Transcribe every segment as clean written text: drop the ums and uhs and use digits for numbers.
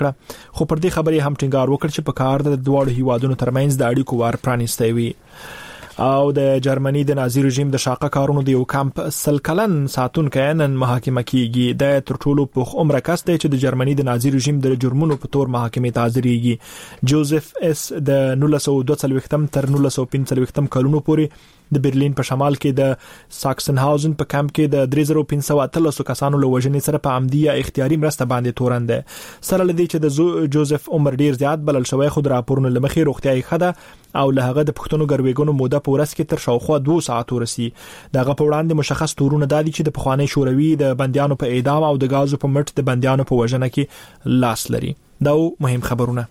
کړه خو پر دې خبرې هم ټینګار وکړ چې په کار د دواړو هیوادونو ترمنځ د اړیکو وار پرانیستی وي. او د جرمني د نازي رژیم د شاقه کارونو د یو کمپ سلکلن ساتونکو نن محاکمه کیږي. د تر ټولو پوخ عمر کس دی چې د جرمني د نازي رژیم د جرمونو په تور محاکمه ته حاضرېږي. جوزف اس د 1942 تر 1945 کلونو پورې د برلین په شمال کې د ساکسنهاوزن په کمپ کې د 3513 کسانو له وژنې سره په عمدي یا اختیاري مرسته باندې تورن دی. سره لدی چې د جوزف عمر ډیر زیات بلل شوی خو د راپورونو لمخې روغتیاي خده او له هغه د پښتنو ګرويګونو موده په ورځ کې تر شاوخوا 2 ساعت ورسي. دغه په وړاندې مشخص تورونه دادي چې د پخوانی شوروي د بنديانو په اعدام او د غازو په مټ د بنديانو په وژنه کې لاس لري. دا مهم خبرونه.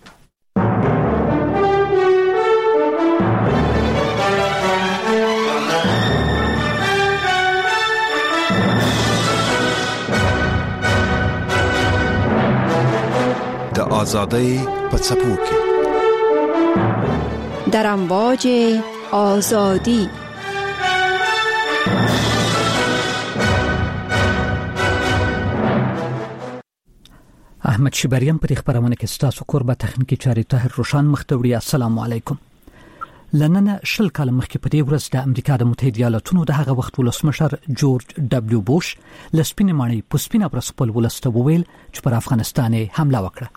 د آزادۍ په څپو کې در امواج آزادی احمد شبریم پر خبرونه کې ستاسو قربه تخنیکی چاري طاهر روشان مختوری. السلام علیکم. لننه شل کال مخکې په دې ورځ د امریکا د متحده ایالاتونو د هغه وخت ولسمشر جورج دبلیو بوش لسپینې مانی پسپینه پر خپل ولسته وویل چې پر افغانستان حمله وکړه.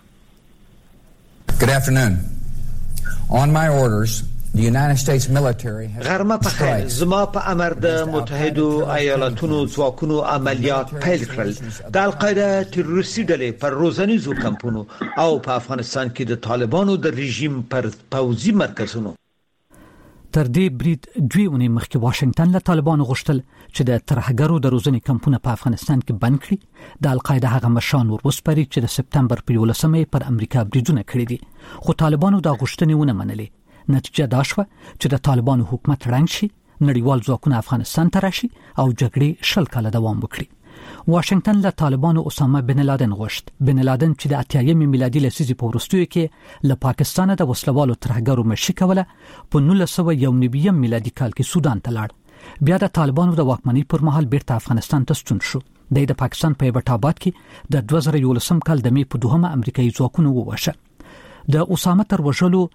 Good afternoon. On my orders, the United States military has غرمه په خیر. زما په امر د متحده ایالاتونو ځواکونو عملیات پیل کړل د القاعده تروریستي ډلې پر روزنیزو کمپونو او په افغانستان کې د طالبانو د رژیم پر پوځي مرکزونو. تر دې برید 2 اونۍ مخکې واشنگټن له طالبانو غوښتل چې د ترهګرو د روزنې کمپونه په افغانستان کې بند کړي. د القاعده هغه مشان وروسپاري چې د سپتمبر په 11مې پر امریکا بریدونه کړي دي خو طالبانو دا غوښتنې ونه منلې. نتیجه دا شوه چې د طالبانو حکومت ړنګ شي، نړیوال ځواکونه افغانستان ته راشي او جګړې شل کاله دوام وکړي. واشنگټن له طالبانو اسامه بن لادن غوښت. بن لادن چې د 80 میلادي لسیزې په وروستیو کې له پاکستان د وسلوالو ترهګرو مشي کوله په 1991 میلادي کال کې سودان ته لاړ. بیا د طالبانو د واکمنۍ پر مهال بیرته افغانستان ته ستون شو. د پاکستان په ایبټ کې د 2011 کال د مې په 2 امریکایي ځواکونو ووشه. د اسامه تر وژلو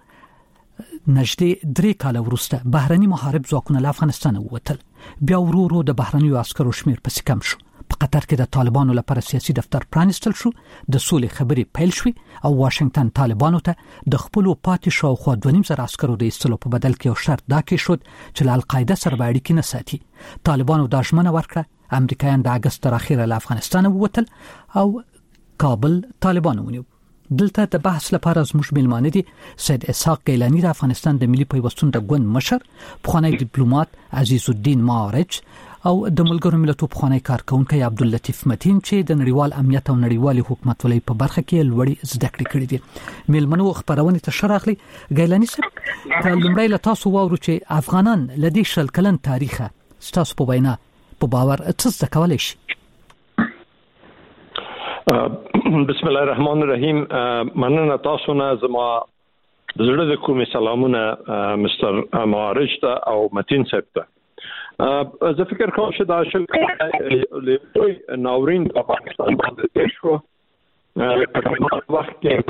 نږدې 3 کال وروسته بهرني محارب ځواکونه له افغانستان ووتل. بیا ورو د بهرنیو عسکرو شمیر پسې کم شو. په قطر کې د طالبانو لپاره سیاسي دفتر پرانستل شو، د سولې خبرې پیل شوې او واشنگټن طالبانو ته د خپل پاتې شاوخوا 2,500 عسکرو د ایستلو په بدل کې یو شرط دا کې شو چې له القاعده سره اړیکې نه ساتي. طالبانو دا ژمنه ورکړه. امریکایان د اگست تر اخره له افغانستان ووتل او کابل طالبانو ونیو. دلته د بحث لپاره زموږ میلمانه دي سید اسحاق گیلانی د افغانستان د ملي پیوستون د ګوند مشر، پخوانی ډیپلوماټ عزیز الدین مارج او د ملګرو ملتونو پخوانی کارکونکي عبداللطیف متین چې د نړیوال امنیت او نړیوال حکومتولۍ په برخه کې لوړې زده کړې کړې دي. میلمنو خبرونه ته شراغلي. گیلانی صاحب لومړی له تاسو واورو چې افغانان لدی شل کلن تاریخه ستاسو په وینا په باور څه زده کولای شي؟ بسم الله الرحمن الرحیم. مننه تاسو نه. زما زړه د کومې سلامونه مستر مارج ته او متین صاحب ته. زه فکر کوم چې دا شل له ناورین په پاکستان باندې تیر شو. په وخت کې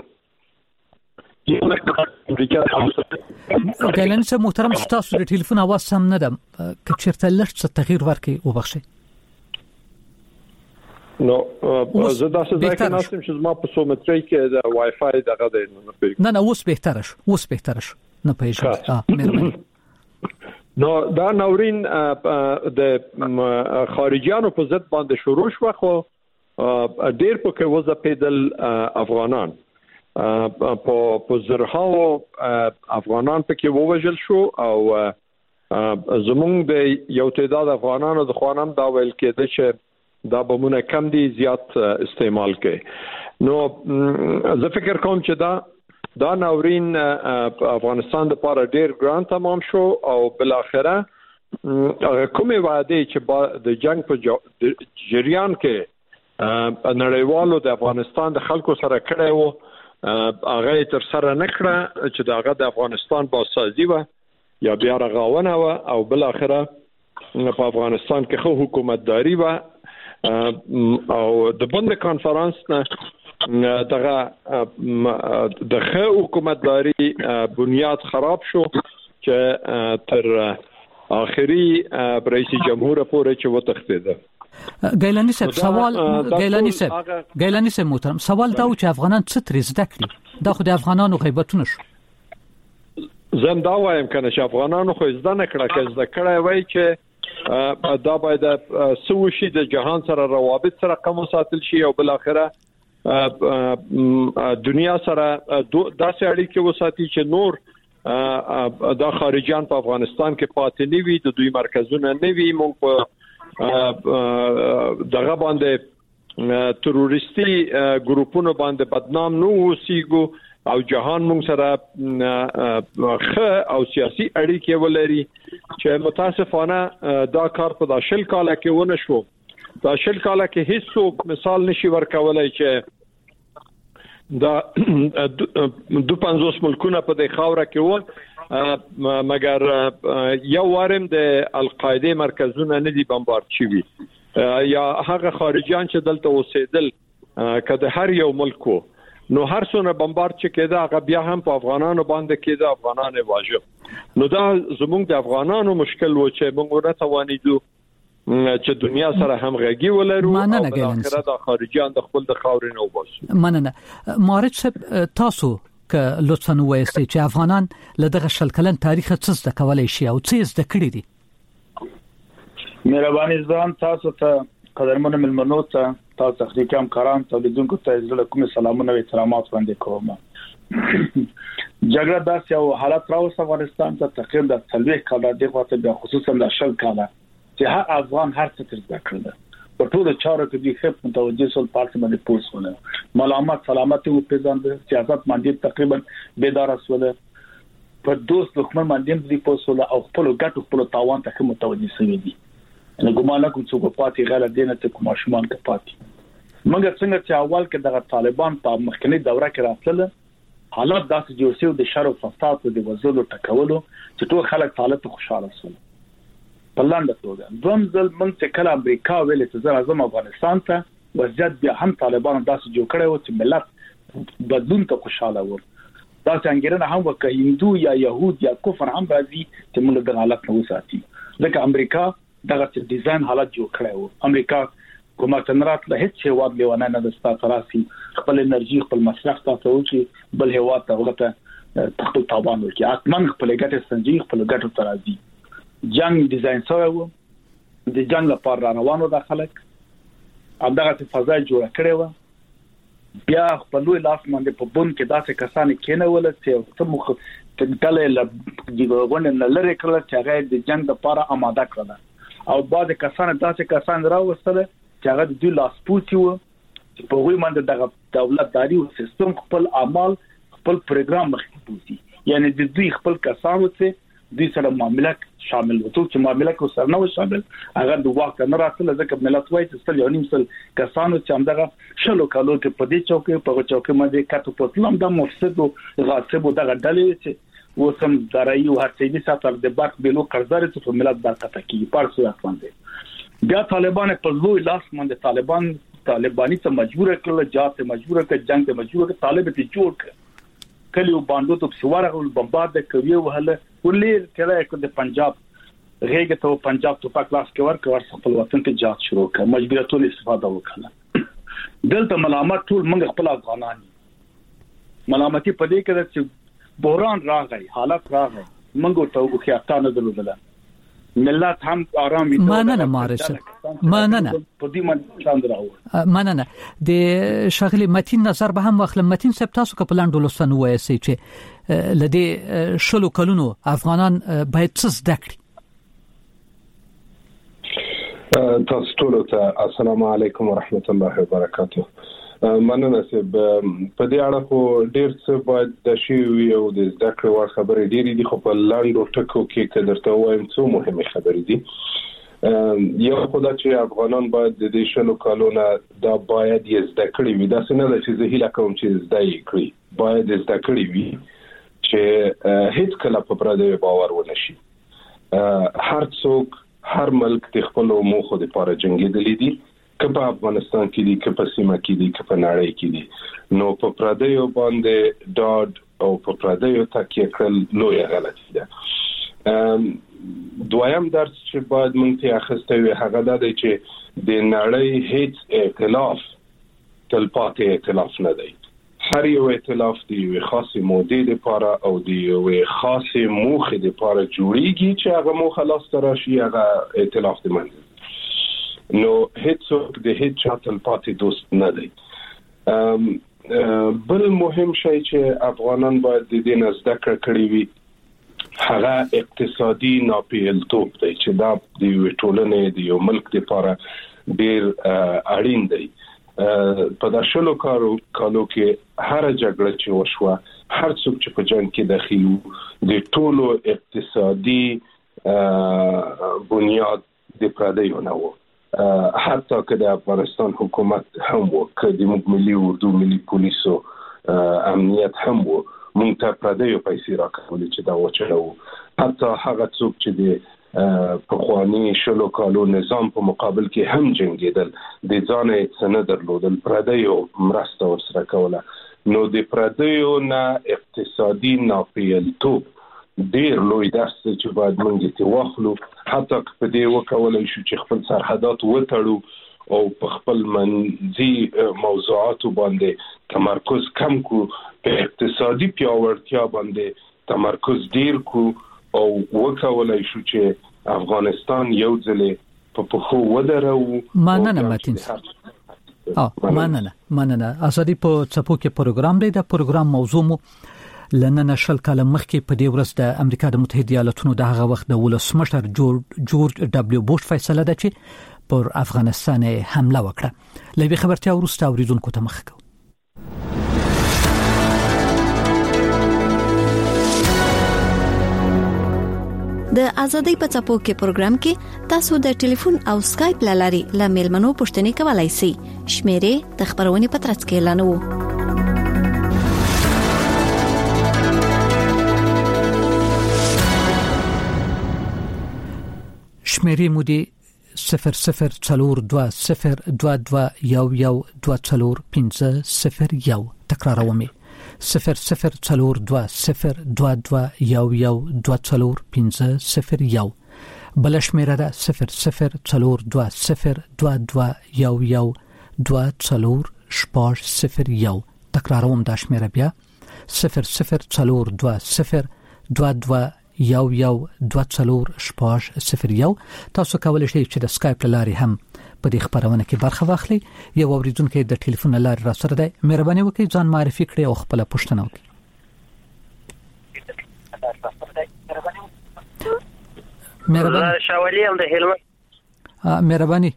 ګیلانی صاحب محترم، تاسو د ټلیفون اواز سم نه ده، که چیرته لږ څه تغییر ورکړئ وبخښئ. نو زه دا څه ځکه ناسم چې زما په سومتري کې د وای فای دغه دی. نه اوس بهتره شو نه پېژنم. مهرباني. نو دا ناورین د خارجيانو په ضد باندې شروع شو خو ډېر په کې وځه پیدل افغانان په زرهاو افغانان په کې ووجل شو او زمونږ د یو تعداد افغانانو د خوانم دا ویل کېده چې دا بمونه کم دي زیات استعمال کوي. نو زه فکر کوم چې دا ناورین افغانستان د لپاره ډیر ګران تمام شو او بل اخره کومه وعده چې د جنگ په جریان کې نړیوالو د افغانستان د خلکو سره کړی وو هغه تر سره نکړه چې داغه د افغانستان باسازي و یا بیا رغاونه و او بل اخره په افغانستان کې خو حکومتداري و او د بند کانفرنس نه دغه د حکومتداري بنیاد خراب شو چې تر آخري رئیس جمهور پورې چې وتښتید. ګیلانی صاحب سوال ګیلانی صاحب محترم سوال دا و چې افغانان څه ترې زده کړي؟ دا خو د افغانانو غیبتونه شو. زم دا وایم کنه چې افغانانو خو زده نه کړه، که زده کړه وای چې دا باید سوشي د جهان سره روابط سره کوم ساتل شي او بل اخره دنیا سره داسې اړیکې وساتي چې نور د خارجيان په افغانستان کې پاتې نه وي، د دوی مرکزونه نه وي، موږ په دغه باندې تروریستي ګروپونو باندې بدنام نه اوسېږو او جهان موږ سره خه او سیاسي اړیکې ولري چې متاسفانه دا کار په 10 کال کې ونه شو. دا 10 کال کې هیڅ مثال نشي ورکولای چې دا 250 ملکونه په د خاوره کې و مګر یو وارم د القاعده مرکزونه نه دي بمبارد شوي یا هغه خارجيان چې دلته اوسېدل کله هر یو ملک نو هر څونه بمبارد چې کېده هغه بیا هم په افغانانو باندې کېده، افغانانو واجب. نو دا زموږ د افغانانو مشکل و چې موږ نه توانیدو چې دنیا سره هم غږی ولرو او په اخر د خارجيان د خپل د خاورې نه وباسو. مننه مارج صاحب، تاسو که لطفاً وایستئ چې افغانان له دغه شل کلن تاریخ څه زده کولای شي او څه زده کړی دي؟ مهرباني ځان تاسو ته قدرمن ملمنو ته تاسو تخنیکی همکاران تولیدونکو ته زړه کوم سلامونه او احترامات وړاندې کوم. جګړه داسې یو حالت راوست افغانستان ته تقریبا د 30 کال د خاطر بیا خصوصا د شل کال چې هر افغان هر څه تر زده کړل په ټولو چارو کې د خپ متوجه سول پارت باندې پوسونه ملامت سلامتی او پیژاند سیاست باندې تقریبا بیدار اسوله په دوست دښمن باندې د پوسوله او خپل ګټو خپل تاوان ته متوجه شوی دي. نو ګمان کوم چې په پاتې غل دینه ته کوم شومان کې پاتې مګر څنګه چې اول کې د طالبان په مخکنی دوره کې راتله حالات داسې جوړ شو د شر او فساد او د وزلو ټکولو چې ټول خلک طالب خوشاله شول. په لاندې توګه دوم ځل موږ چې کله امریکا ویل چې زه راځم افغانستان ته وضعیت بیا هم طالبانو داسې جوړ کړی و چې ملت بدلون ته خوشاله و. دا څنګه هم وکړي هندو یا يهود یا کفر هم راځي چې موږ د حالت نه وساتي. ځکه امریکا دغه ډیزاین حالت جوړ کړی و. امریکا کومه تنرات له هیڅ هیواد لیوانه نه د ستاسو خپل انرژي خپل مصرف تاسو چې بل هیواد ته وغته تخت تاوان وکړي. اتمن خپل ګټه سنجي خپل ګټه ترازي جنگ ډیزاین شوی و، د جنگ لپاره روانو د خلک همدغه فضا جوړه کړې و. بیا خپل لاس باندې په بون کې داسې کسان کېنول چې ته مخ تل له دیګونه نه لری کړل چې هغه د جنگ لپاره آماده کړل او بعد کسان داسې کسان راوستل چې هغه د لاس پوتي و چې په وی باندې د دولتداري او سیستم خپل اعمال خپل پروګرام مخکې پوتي، یعنی د دوی خپل کسانو ته دوی سره معاملات شامل وو چې معاملات کو سره نه شامل هغه د وخت نه راتله ځکه ملت وایي چې یو نیم سل کسانو چې همدغه شلو کالو کې په دې چوکې په چوکې باندې کاتو پتلم د مفسد او غاصب دغه ډلې چې وسم درایي او هر څه دي ساتل د باک بلو قرضدار ته په ملت د تکي پارسو باندې بیا طالبان په لوی لاس باندې طالبانی ته مجبور کړل، جات مجبور کړ، جنگ ته مجبور کړ، طالب ته جوړ کړ کلیو باندې ته سواره او بمبارد کوي وهله ولې کله کې د پنجاب غېګه ته پنجاب ته په کلاس کې ورکړ خپل وطن ته جات شروع کړ، مجبوریتونه استفاده وکړه. دلته ملامت ټول موږ خپل افغانان ملامتي پدې کې چې بحران راغی، حالت راغی، موږ ته وخیاتانه درلودل ملت هم آرامی مننه مارش مننه په دې باندې څنګه مننه د شغله متین نظر به هم واخلم. متین صاحب تاسو که پلان ډولستان وایسي چې لدې شلو کلونو افغانان باید څه زده کړي؟ تاسو ټول ته السلام علیکم ورحمت الله وبرکاته. مننه چې په دې اړه خو ډیر څه باید د شی او د زده کړې ور خبرې ډېرې دي، خو په لاندو ټکو کې کدرته وایم څو مهمه خبرې دي. یو خدای چې افغانان باید د دې شلو کالونه دا باید یې زده کړی وي. دا څنګه چې زه هیله کوم چې زده یې کړی، باید زده کړی وي چې هیڅ کله په پردي باور ونه شي. هر څوک هر ملک د خپل موخو لپاره جنگیدلی دي، په افغانستان کې دي که په سیمه کې دي که په نړۍ کې دي نو په پردیو باندې ډاډ او په پردیو تکیه کول لوی غلطي ده دویم درس چې باید مونږ ته اخیسته وي هغه دا دی چې د نړۍ هیڅ ائتلاف تلپاتې ائتلاف نه دی هر یو ائتلاف دی یو خاصه مودې لپاره او دی یو خاصه موخه لپاره جوړیږي چې هغه موخه لاس ته راشي هغه ائتلاف دی منځ نو هیڅوک د هیڅ چاتل پاتې دوست نه دی بل مهم شی چې افغانان باید د دې نزد کړی وي هغه اقتصادي ناپیلتوب دی چې دا د یو ټولنې د یو ملک لپاره ډیر اړین دی په داشلو کالو کې هر جګړه چې وشوه هر څوک چې په جنگ کې داخل وو د ټولو اقتصادي بنیاد د پردیو نه وو حتی که د افغانستان حکومت هم وو که د ملي اردو ملي پولیسو امنیت هم وو مونږ ته پردیو پیسې راکولې چې دا وچلو حتی هغه څوک چې د پخوانی شلو کالو نظام په مقابل کې هم جنگیدل د ځان څخه درلودل پردیو مرسته ورسره کوله نو د پردیو نه اقتصادي ناپیلتوب ډیر لوی درس چې باید موږ ته واخلو حتی په دې وکولای شو چې خپل سرحدات وتړو او په خپل منځي موضوعات باندې تمرکز کم کو په اقتصادي پیاوړتیا باندې تمرکز ډیر کو او وکولای شو چې افغانستان یو ځلې په پخو ودرو مننه متین مننه ازادي په څپو کې پروګرام دی دا پروګرام موضوع مو لنن شل کاله مخکې په دې ورځ د امریکا د متحده ایالاتونو د هغه وخت د ولسمشر جورج دبليو بوش فیصله ده چې پر افغانستان حمله وکړه لوي خبرتیا ورسته اوریدونکو ته مخ کو د ازادۍ په څپو کې پروګرام کې تاسو د ټلیفون او سکایپ لاري لامل منو پښتني کولای شئ شمیرې د خبرونې پترڅ کې اعلانوو شمیرې مو دی 002022112050 تکرارومې 002022112050 بل شمیره ده 0020221120 تکراروم دا شمیره بیا 0020221120 تاسو کولای شئ چې د سکایپ لاري هم په دې خبرونه کې برخه واخلئ یو اوریدونکو د ټلیفون لاري را سره دی مهرباني وکړئ ځان معرفي کړئ او خپل پوښتنه وکړئ مهرباني شاولي هم د هلمند مهرباني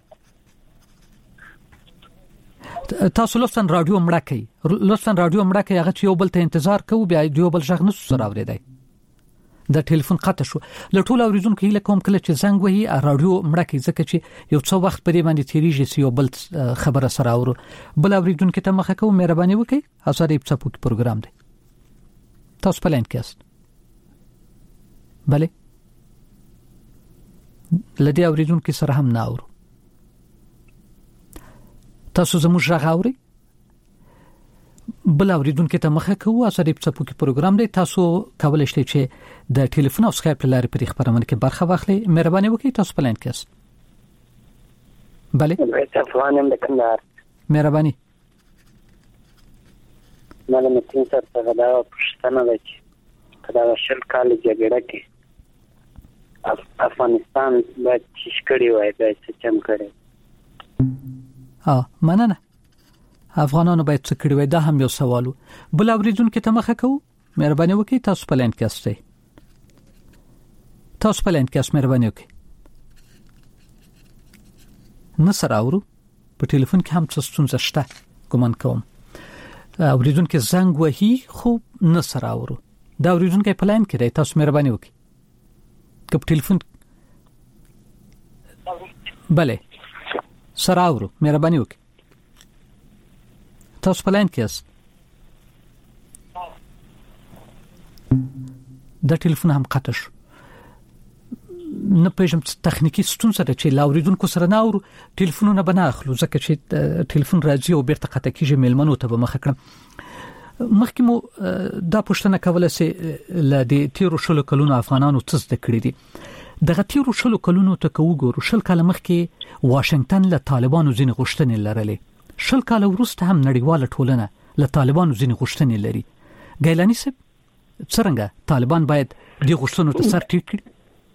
تاسو لوستن رادیو مړه کوي هغه چې یو بل ته انتظار کوو بیا یو بل ځغ نسو سره اورېدای د ټلیفون قطع شو لټول اوریدونکو هیله کوم کله چې زنګ وهي رادیو مړه کوي ځکه چې یو څو وخت پرې باندې تیریږي یو بل خبره سره اورو بل اوریدونکو ته مخه کوم مهرباني وکړئ ازادي په څپو کې پروګرام دی تاسو په لاین کې یاست bale لدی اوریدونکو سره هم نه اورو تاسو زموږ راغوري بل اوریدونکو ته مخه کوو ازادي په څپو کې پروګرام دی تاسو کولای شئ چې د ټلیفون او سکایپ لارې په خبرونه کې برخه واخلئ مهرباني وکړئ تاسو په لاین کې یاست bale افغانم د کندهار مهرباني مله متین سره دا پښتنه ده چې کله شل کال جګړه کې افغانستان د چشکړی وای د چم کړي مننه افغانانو باید څه کړی وای دا هم یو سوالو بل اوریدونکو ته مخه کوو مهرباني وکړئ تاسو په لاین کې یاست مهرباني وکړئ نصر اورو په ټلیفون کې هم څه ستونزه شته ګومان کوم اوریدونکو زنګ وهي خو نصر اورو دا اوریدونکو په لاین کې دی تاسو مهرباني وکړئ کپ ټلیفون bale سره اورو مهرباني وکړئ تاسو په لاین کې یاست د ټلیفون هم قطع شو نه پېژم تخنیکی ستونزه ده چې لاوریدونکو سره ناور ټلیفونونه بناخلو ځکه چې ټلیفون راځي او بیرته قطع کیږي میلمنو ته به مخ کړم. مخکې مو دا پوښتنه کوله چې ل دې تیرو شلو کلونو افغانانو څه زده کړی دي. دغه تیرو شلو کلونو ته وګورو، شل کال مخکې واشنگټن له طالبانو ځینې غوښتنې لرلې، شل کال وروسته هم نړیواله ټولنه له طالبانو ځینې غوښتنې لري. ګیلانی صاحب څنګه طالبان باید دې غوښتنو ته سر ټیټ کړي؟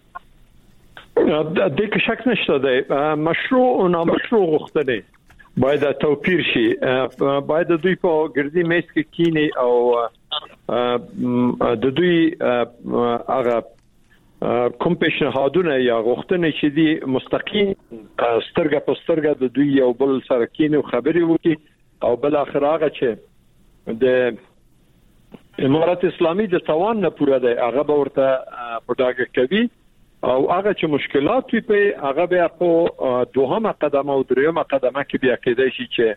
د کې شک نشته ده، مشروع او نامشروع غوښتنې باید توپیر شي. باید دوی په ګردی میز کې کینی او د دوی هغه کوم پیشنهادونه یا غوښتنې چې دي مستقیم سترګه په سترګه د دوی یو بل سره کینی او خبرې وکړي او بل اخر هغه چې د امارات اسلامي د توان نه پوره ده هغه به ورته پټاګه کوي او هغه چې مشکلات وي په هغه بیا په دوهمه قدمه او دریمه قدمه کې بیا کېدای شي چې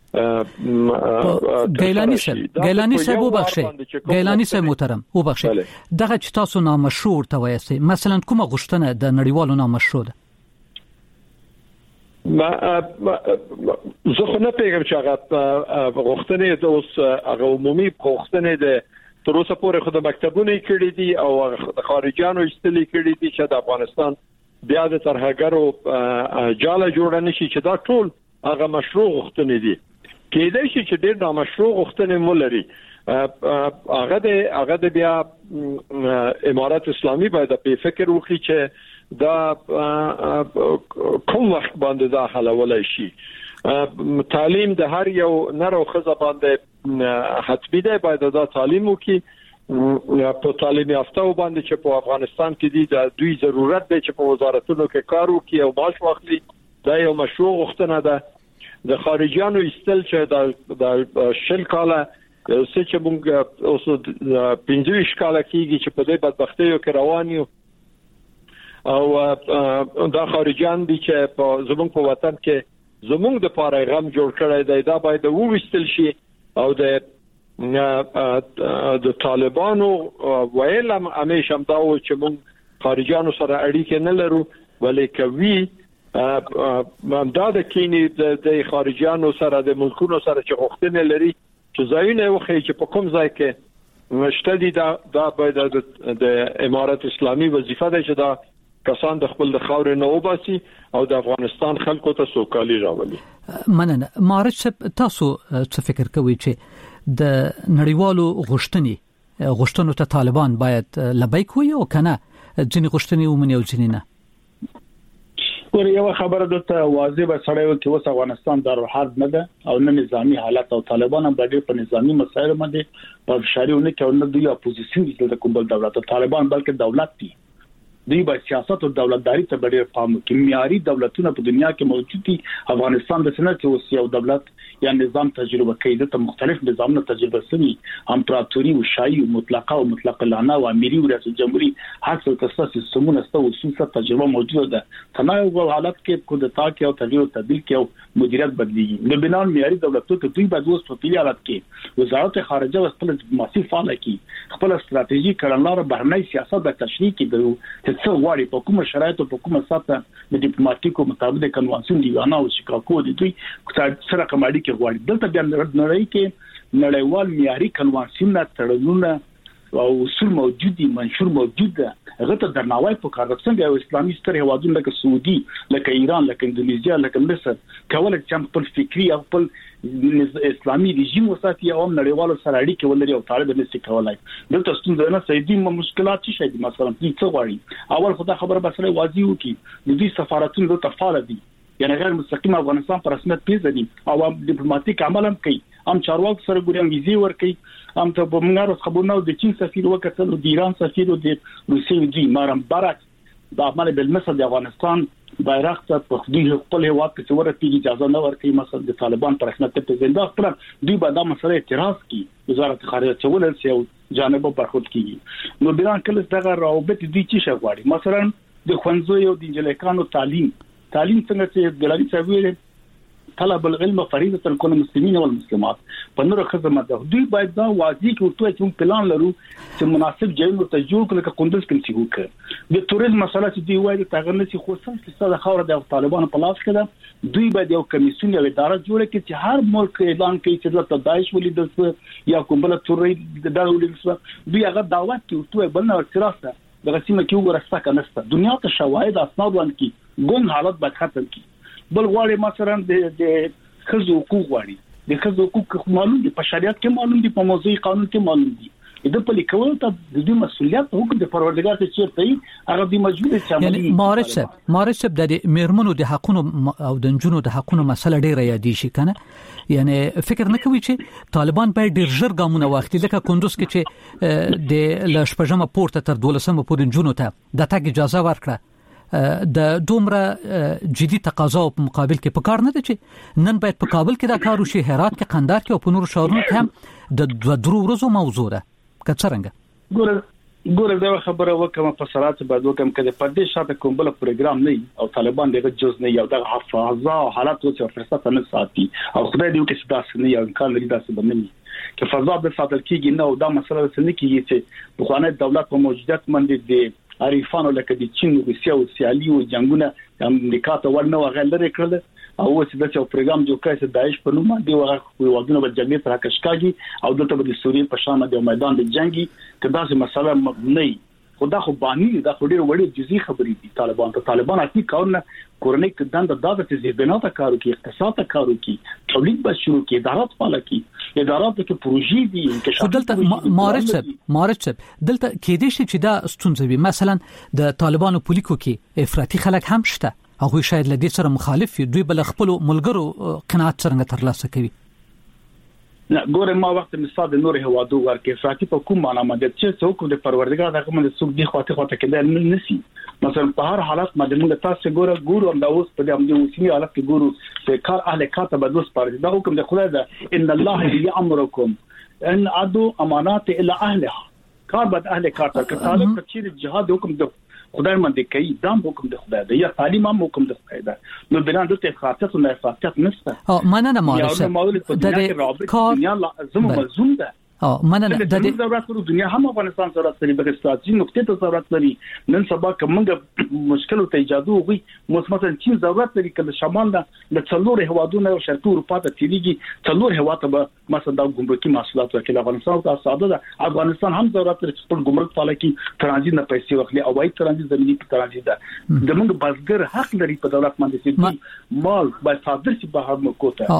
ګیلانی صاحب ګیلانی صاحب محترم وبخښئ، دغه چې تاسو نامشروع ته وایي مثلا کومه غوښتنه د نړیوالو نامشروع ده؟ زه خو نه پیغام چې هغه غوښتنې د اوس هغه عمومي غوښتنې د تر اوسه پورې خو د مکتبونو کړي دي او د خارجيانو استلې کړي دي چې د افغانستان بیا د ترهګرو جاله جوړ نشي چې دا ټول هغه مشروع غوښتنې دي. کېدای شي چې ډېر نامشروع غوښتنې مولري، هغه د بیا امارات اسلامي باید په فکر وکړي چې دا کوم وخت باندې دا حلولای شي. تعلیم د هر یو نر او ښځه باندې حتمی دی، باید دا تعلیم وکړي. په تعلیم یافته باندې چې په افغانستان کې دي د دوی ضرورت دی چې په وزارتونو کې کار وکړي او معاش واخلي. دا یو مشروع غوښتنه ده. د خارجيانو استل چې د شل کاله چې موږ اوس 15 کاله کېږي چې په دې بدبختیو کې روان یو او دا خارجيان دي چې په زموږ په وطن کې زموږ د پاره غم جوړ کړی دی. دا باید وویستل شي او د طالبانو ویل همیشه دا و چې موږ خارجيانو سره اړیکې نه لرو، ولې کوي دا د کینی د خارجيانو سره د ملکونو سره چې غوښتنه لري چې ځایونه وخی چې په کوم ځای کې مشته دي دا باید د امارات اسلامي وظیفه ده چې دا کسان د خپل د خاورې نه وباسي او د افغانستان خلکو ته سوکالي راولي. مننه. مارچ تاسو څه فکر کوئ چې د نړیوالو غوښتنو ته طالبان باید لبیک وي او کنه ځینې غوښتنې ومني او ځینې نه؟ ور یو خبره دته واضح به سره یو کې اوس افغانستان دارالحرب نه ده او نه نظامی حالت او طالبان هم د په نظامی مسایل باندې په شریونه کې او نه دوی اپوزیشن دي د کوم بل دولت طالبان بلکې دولت دي. دوی به سیاست او دولتداري ته ډېر پام کوي. معیاري دولتونه په دنیا کې موجود دي. افغانستان د سنت او یو دولت یا نظام تجربه کوي. د مختلف نظامونو تجربه سوي امپراتوري او شاهي او مطلقه او مطلق العنه او اميري او ریاست جمهوریت هر څه تاسو سیستمونه ستو اصول تجربه موجوده ده. تنوع حالت کې کودتا کې او تغییر او تبديل کې او مدیریت بدلیږي. د بنان معیاري دولتونو ته دوی باید اوس په پیلي حالت کې وزارت خارجه او خپل ډیپلوماسي فعال کړي، خپل ستراتیژي کړنلار بهرنی سیاست د تشریح کړي څه غواړي په کومه شرایطو په کومه ساته د ډیپلوماټیکو مطابق کنوانسیون دی انا او شیکاګو د دوی سره کوم اړیکې غواړي. دلته بیا نړۍ کې نړیوال معیاري کنوانسیون تړونونه او اصول موجود دي، منشور موجود ده. هغه ته درناوی پکار ده. څنګه یو اسلامي ستر هیوادونه لکه سعودي، لکه ایران، لکه اندونیزیا، لکه مصر کولای چې خپل فکری او خپل اسلامي رژیم وساتي او نړیوالو سره اړیکې ولري او طالب نشي کولای. دلته ستونزه نه سيدي مشکلات شي دي. مثلا څه غواړي اول خدای خبره بسره واضح وکي د دې سفارتونو د تفاعل دي، یعنی غیر مستقیم افغانستان پر رسمیت پیژني او ډیپلوماټیک عمل هم کوي. هم چارواکو سره ګوري انګلیزي ورکي. هم ته په موږ خبرونه د چین سفیر وکړل او د ایران سفیر او د روسي دوی مارم بارک د عمل بالمثل د افغانستان بیرغ ته په خپل هیواد کې ورته اجازه نه ورکړي. مثلا د طالبان پر رسمیت پیژنده خپل دوی به دا مسله اعتراض کوي. وزارت خارجه چولل سي او جانب برخورد کوي. نو بیان کله دغه روابط دي چې شغواړي. مثلا د خوندزو یو د انجلیکانو تعلیم څنګه چې ګلالي صاحب ویل طلب العلم فريضه لكل المسلمين والمسلمات په نور خدمت ده دوی باید دا واضح کړي چې پلان لرو چې مناسب ځایونو ته جوړ کړي که کندوز کې سی وکړي د توریزم مسله چې دوی وایي تغیر نشي خو څنګه چې د خاور د طالبانو په لاس کې ده دوی باید یو کمیسیون یا اداره جوړ کړي چې هر ملک اعلان کوي چې د داعش ولیدل یا کوم بل توري د ولیدل دوی هغه دعوت کوي بل نه ورسره د رسمه کې ورسته کنهسته دنیا ته شواهد اسناد ورکړي ګون حالت به ختم کی بل غواړي مثلا د خزو حقوق غواړي د خزو حقوق معلوم دي په شریعت کې معلوم دي په موضوعي قانون کې معلوم دي د په لیکلو ته د دې مسولیت حکم د پروردګار ته چیرته هغه د مجبور چې یعنی مارچ د میرمنو د حقونو او د جنونو د حقونو مسله ډیره یادې شي کنه یعنی فکر نه کوي چې طالبان باید ډیر ژر ګامونه واخلي لکه کندوز کې چې د لشپژمه پورته تر 12مه پورې جنونو ته د تګ اجازه ورکړه د دومره جدي تقاضا په مقابل کې پکار نه دي چې نن باید په کابل کې دا کار وشي هرات کې قندهار کې او په نورو شهرونو کې هم د درو ورځو موضوع ده کڅرنګ ګوره دا خبره وکم په سرات بعد وکم کله په دې شاته کوم بل پروګرام نه او طالبان دغه جز نه یو د حفاظه حالات او فرصت نه ساتي او خدای دې وکړي چې دا نه یو امکان لري دا څه بنني چې فضا به ساتل کیږي نه او دا مسله څه کیږي چې په خوانه دولت په موجودیت باندې د عارفانو لکه د چین او روسیا او سیالي او جنگونه امریکا ته ورنه وغیر لري کړل او چې دا یو پروګرام جوړ کړی چې داعش په نوم باندې وغه ودونه په جګړه سره کشکاږي او دلته د سوریې په شان د میدان د جنگي کدا چې مسله نه خدا خو باندې دا خو ډېر وړي جزئی خبرې دي طالبان اصلي کارونه کورنۍ کدان د دغه چې بناته کارو کې اقتصاد کارو کې تولید به شروع کې ادارات فعال کې ادارات کې پروژې دي انکشاف دلته مارچ دلته کې دي چې دا ستونزوي مثلا د طالبانو پولیکو کې افراطي خلک هم شته هغه شاید لدې سره مخالف وي دوی بل خپل ملګرو قناعت څنګه ترلاسه کوي نه ګوره ما وخت مثال د نور هوادو ورکه افراطي په کوم معنا باندې چې څوک د پروردګار دغه باندې څوک دی خواته کې د نسی مثلا په هر حالت باندې موږ تاسو ګورو هم دا اوس په دې اوسنی حالت کې ګورو چې کار اهل کاته بدوس پاره دا حکم د خدای ده ان الله یامرکم ان ادو امانات الى اهلها کار بد اهل کاته که طالب کچې جهاد حکم د خدای باندې کوي دام حکم د خدای دی یا تعلیم هم حکم د خدای ده نو بنا د خاطر نه فاقت نشته مننه مارشه د دنیا لازم ملزوم ده مننه د ضرورت دنیا هم افغانستان ضرورت لري به استراتیژي نقطه ته ضرورت لري نن سبا کومه مشکل ته ایجادو وي مثلا چین ضرورت لري کله شمال د څلور هوادونو او شرقي اروپا ته تیریږي څلور هواد به مثلا د ګمرکي محصولات ورکړي افغانستان ته ساده ده افغانستان هم ضرورت لري چې ګمرک فعال کړي ترانزیت نه پیسې واخلي او وايي ترانزیت زمینی په ترانزیت ده د موږ بازګر حق لري په دولت باندې چې مال باید صادر شي به هر مکوته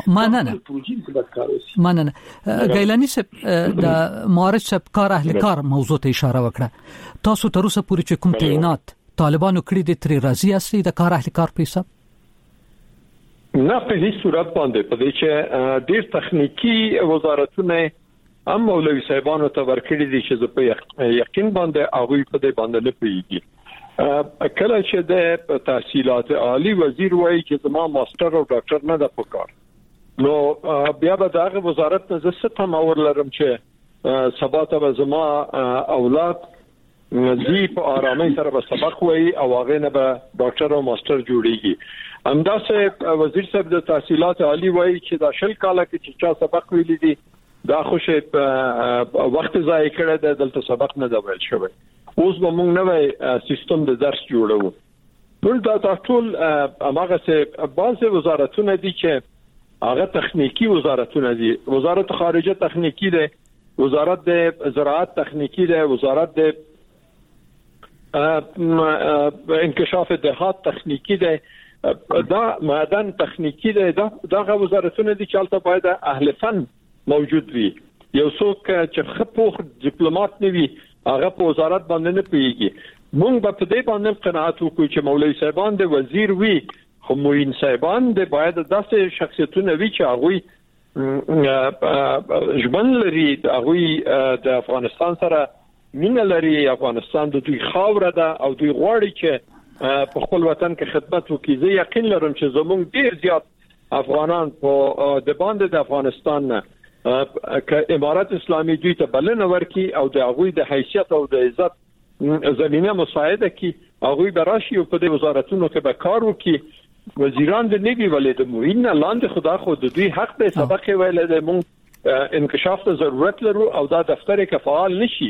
مننه ګیلانی صاحب د مارچ سب کار اهل کار موضوع ته اشاره وکړه تاسو تر اوسه پورې چې کوم تعینات طالبانو کړی د تری راضی اصلي د کار اهل کار په حساب نه په هیڅ صورت باندې په دې چې ډیر تخنیکی وزارتونه هم مولوی صاحبانو ته ورکړي دي چې په یقین باندې هغه په دې باندې نه پیږي کله چې د تحصیلات عالی وزیر وایي چې زما ماستر او ډاکټر نه د پکار نو بیا به دغه وزارت نه زه څه تمور لرم چې سبا ته زما اولاد زی په آرامۍ سره به سبق وایي او هغه نه به ډاکټر او ماستر جوړیږي همداسې وزیر صاحب د تحصیلات عالی وایي چې دا شل کاله کې چې چا سبق ویلي دي دا خوشې وخت ضایع کړی دی دلته سبق نه دی ویل شوی اوس به موږ نوی سیستم د درس جوړو ټول دا ټول هغه څه بعضې وزارتونه دي چې هغه تخنیکی وزارتونه دي وزارت خارجه تخنیکی ده وزارت د زراعت تخنیکی ده وزارت د انکشاف دهات تخنیکی ده دا معدن تخنیکی ده دا وزارتونه دي چې البته باید اهل فن موجود وي یو څوک چې خپوخ ډیپلوماټ نه وي هغه په وزارت باندې نه پیږي موږ په دې باندې قناعت وکړو چې مولوی صاحبان د وزیر وي خو موین صاحبان د باید داسې شخصیتونه وي چې هغه ژوند لري هغه د افغانستان سره مینه لري افغانستان د دوی خاور ده او دوی غواړي چې په خپل وطن کې خدمت وکړي زه یقین لرم چې زموږ ډیر زیات افغانان په د باندې د افغانستان که امارات اسلامي دوی ته بلنه ورکړي او د هغه د حیثیت او د عزت زمينه مساعده کی هغه براشي په دې وزارتونو کې به کار وکړي وزیران د نیوی ولې د موین لاندې خدا خو د دوی حق به سبق ویل د مونږ انکشاف ته ضرورت لرو او دا دفتر کې فعال نشي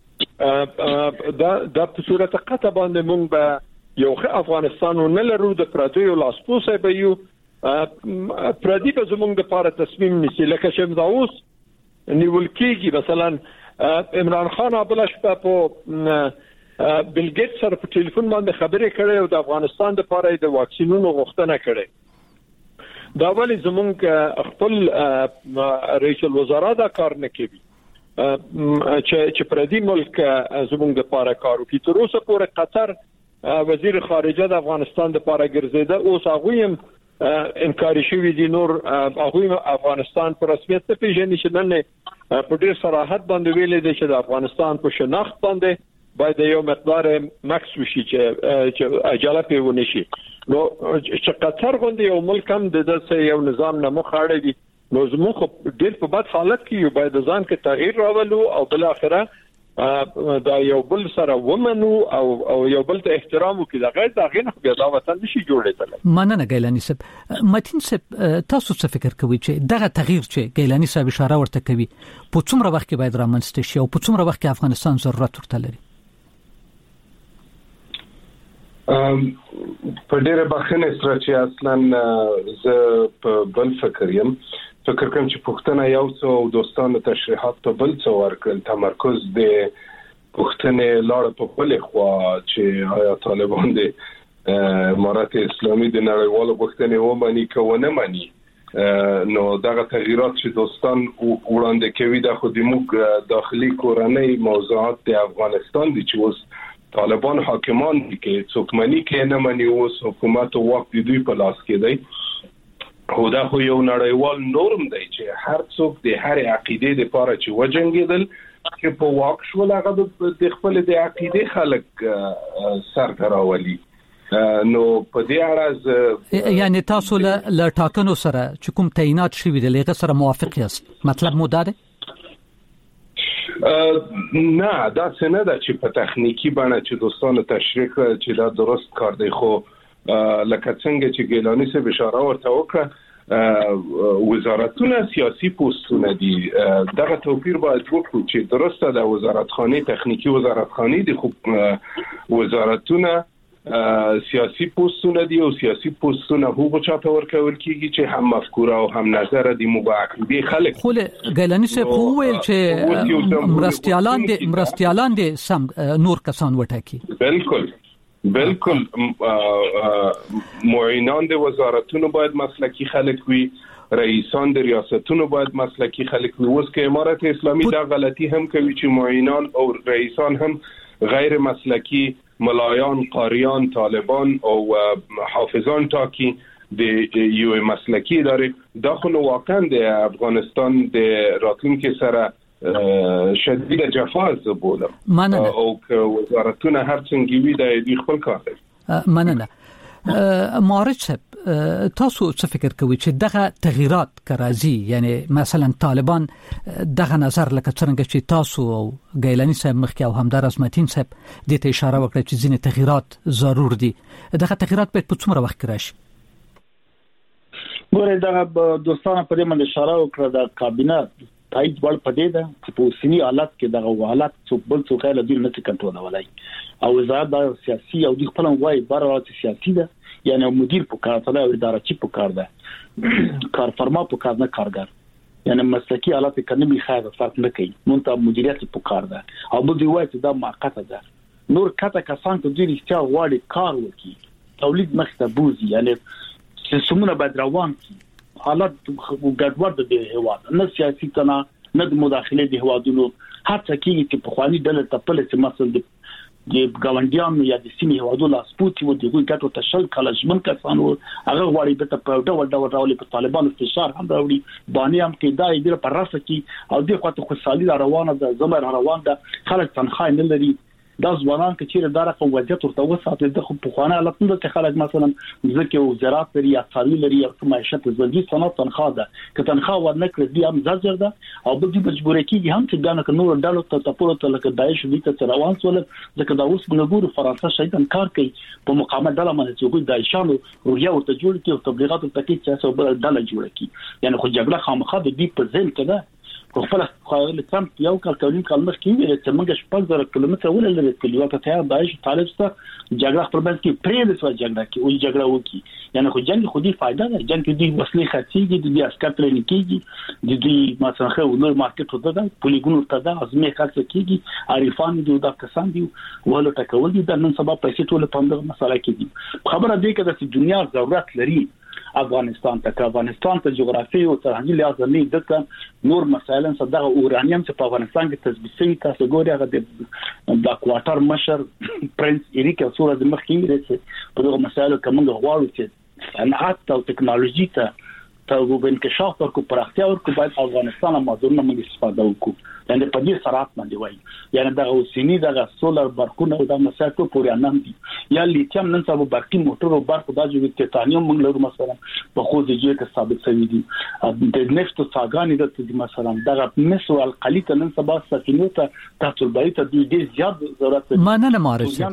دا په صورت قطع باندې مونږ به یو افغانستان نه لرو د پردیو لاسپوسه به یو پردی به زمونږ د لپاره تصمیم نیسي لکه چې دا اوس نیول کېږي مثلا عمران خان ابلش په بیل ګیټس سره په ټلیفون باندې خبرې کړې او د افغانستان لپاره د واکسینونو غوښتنه کړې دا ولی زمونږ خپل رئیس الوزرا دا کار نه کوي چې پردي ملک زمونږ لپاره کار کوي تر اوسه پورې قطر وزیر خارجه د افغانستان لپاره ګرځیده اوس هغه هم انکار شوی دي نور هغه افغانستان پر رسمیت ته پیژني چې نن په ډیر صراحت باندې ویل دي چې د افغانستان په شناخت باندې باید یو مقدار مکس وشي چې عجله پیونه شي نو چې قطر غوندي یو ملک هم د داسې یو نظام نه مخاړه دي نو زموږ ډیر په بد حالت کې باید ځان کې تغییر راولو او بل اخره دا یو بل سره ومنو او یو بل ته احترام وکړو دا غیر دا غینه بیا دا وطن نشي جوړېدل مننه ګیلانی صاحب متین صاحب تاسو څه فکر کوئ چې دغه تغییر چې ګیلانی صاحب اشاره ورته کوي په څومره وخت کې باید رامنځته شي او په څومره وخت کې افغانستان ضرورت ورته لري په ډیره بخښنه سره چې اصلا زه په بل فکر کوم چې پښتنه یو څو دوستانو تشریحات په بل څو ورکړل تمرکز د پښتنه لاړ په بل خوا چې آیا طالبان د امارات اسلامي د نړیوالو پښتنه ومني که نه مني نو دغه تغییرات چې دوستان وړاندې کوي د خو د موږ داخلي کورنۍ موضوعات د افغانستان دي چې اوس طالبان حاکمان دي کې څوک مني کې نه مني اوس حکومت او وخت دوی په لاس کې دی خو دا خو یو نړیوال نورم دی چې هر څوک د هر عقیده لپاره چې وجنګیدل چې په واک شو هغه د خپل د عقیده خلک سر راولي نو په دې اړه یعنی تاسو له ټاکنو سره چې کوم تعینات شوی دی لغه سره موافق یاست مطلب مو دا دی نه دا څنګه ده چې په تخنیکی باندې چې دوستانو تشریح چې دا درست کار دی خو لکه څنګه چې ګیلانی څه اشاره ورته وکړه وزارتونه سیاسي پوسټونه دي دغه توپیر باید وکړو چې درسته د وزارتخانه تخنیکی وزارتخانه دي خو وزارتونه سیاسي پوسټونه دي او سیاسي پوسټونه هغه چاته ورکول کیږي چې هم مفکوره او هم نظر دي مباعقدي خلک خو ګیلانی صاحب خو ویل چې مرستيالان دي سم نور کسان وټاکي بالکل معینان د وزارتونو باید مسلکی خلک وي رئیسان د ریاستونو باید مسلکی خلک وي اوس که امارت اسلامي دا غلطي هم کوي چې معینان او رئیسان هم غیر مسلکی ملایان قاریان طالبان او حافظان تاکی د یو مسلکی داره داخل واقعا د افغانستان د راتلونکي سره شدید جفا بولم او که وزارتونه هر څنګه وي د دې خپل کار دی مننه معرض صاحب تاسو څه فکر کوئ چې دغه تغییرات کراځي یعنی مثلا طالبان دغه نظر لکه څنګه چې تاسو او ګیلانی صاحب مخکې او همدار متین صاحب د ته اشاره وکړه چې ځینې تغییرات ضرور دي دغه تغییرات په څومره وخت کې راشي ګوره دغه دوستانو په دې باندې اشاره وکړه د کابینه تایید ور پدې ده چې په سنی حالت کې دغه حالت څو بل څو کله د نه کنټرولولای او وزارت د سیاسي او د خپل وای بارات سیاسي ده یعنی مدیر په کار ته او اداره چی په کار ده کارفرما په کار نه کارګر یعنی مسلکی حالت اکونومي خاصه فرق نه کوي مونږ مدیریت په کار ده او بل دی وای چې دا موقته ده نور کته کسان ته د رښتیا غواړي کار وکړي تولید مخته بوزي یعنی سیستمونه باید روان کی حالت ګډوډ دي هواد نه سیاسي تنا نه د مداخله دي هوادونو هڅه کوي چې په خواني ډله تپل چې مسل دي د ګاونډیانو یا د سیمې هوادو لا سپوتي و دغه ګټو تشل کله ژمن کسانو هغه غواړي د په ډول راولي په طالبانو استشار هم راوړي باندې هم کې دا یې په راسه کې او د خاطر خوشالي روانه ده زمر روان ده خلک تنخواه نه لري دا ځوانان چې چیرې دا رقم وضعیت ورته وساتي د په خوانه حالت نه چې خلک مثلا ځکه وزارت لري یا څاري لري یا معیشت زړګي صنعت تنخواه ده که تنخواه ورنه کړی دی هم زجر ده او بل دې مجبور کیږي هم چې ګانه نور ډالو ته تاسو ته لکه داعش دي ته روان سول ځکه دا اوس موږ فرانسه شایدن کار کوي په مقاومت ډله باندې چې داعشانو روحیه ورته جوړ کړي او تبلیغات ته کې چې څو بل ډله جوړ کړي یعنی خو جګړه خامخا د دې په ځین کې ده خپل خپل ترامپ یو کال کال مخکې ویل چې موږ 1000 کیلومتر ولې کلیو ته تیار داعش طالب سره جګړه خپل باندې کې پرې د سو جګړه کې او جګړه وکي یعنی خو جنگ خو دې فائدہ ده جنگ کې دې وسلې خرڅيږي د عسكر ترې کېږي د دې مثلا خو نور مارکیټ ته ده پولیګونو ته ده ازمه خرڅ کېږي عارفان دي دا کسان دي ولې ټکول دي د نن سبا پیسې ټول په دغه مسله کې دي خبره دې کې د دنیا ضرورت لري افغانستان ته جغرافي او ترهني لحاظ نه دغه نور مسائل صدغه اورانیم چې په افغانستان کې تثبیت شوی تاسو ګورئ هغه د کوارټر مشر پرنس اریک سورا د مخکې لري په دغه مسایلو کومه غواړو چې صنعت او ټکنالوژي ته په انکشاف ورکو پراختیا ورکو باید افغانستان مازونه موږ استفاده وکړو یعنی په دې سرعت باندې وایي یعنی دغه اوسینی دغه سولر برقونه او د مسایل پورې انم دي یا لیتیم نن سبا برقي موټر او برق د جوړ تیتانیوم موږ لرو مثلا په خو د جې کې ثابت شوی دي د نفت څاګانی د مثلا دغه مسو القلی ته نن سبا سفینو ته تاسو باید د دې زیات ضرورت مننه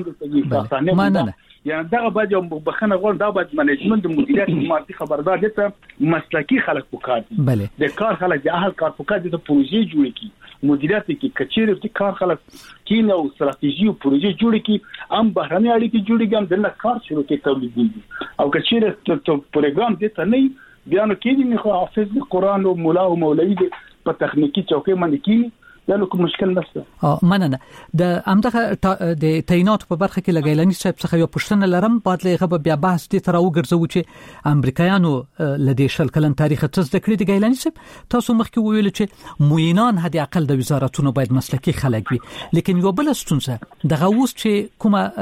مارچ مننه یعنی دغه باید یو بخنه غوړ دا باید منیجمنت د مدیریت مارتي خبردار دي ته مسلکی خلک پکار دي د کار خلک د اهل کار پکار دي ته پروژې جوړ کی مدیریت کې کچېره د کار خلک کین او ستراتیژي او پروژې جوړ کی ام بهرنۍ اړیکې جوړ کی ام د کار شروع کې تولید دي او کچېره ته پروګرام دي ته نه بیان کېږي نه خو حافظ قرآن او مولا او مولوی په تخنیکی چوکۍ باندې کی دا کوم مشکل نشته مننه د امدغه د تعینات په برخه کې لګیلانی صاحب څخه یو پښتنه لرم بعد له بیا بحث دي تر وګرځو چې امریکایانو لدی شل کلن تاریخ څه د کړی د ګیلانی صاحب تاسو مخکې ویل چې موینان هدي عقل د وزارتونو باید مسلکی خلک وي لیکن یو بل ستونزه دغه اوس چې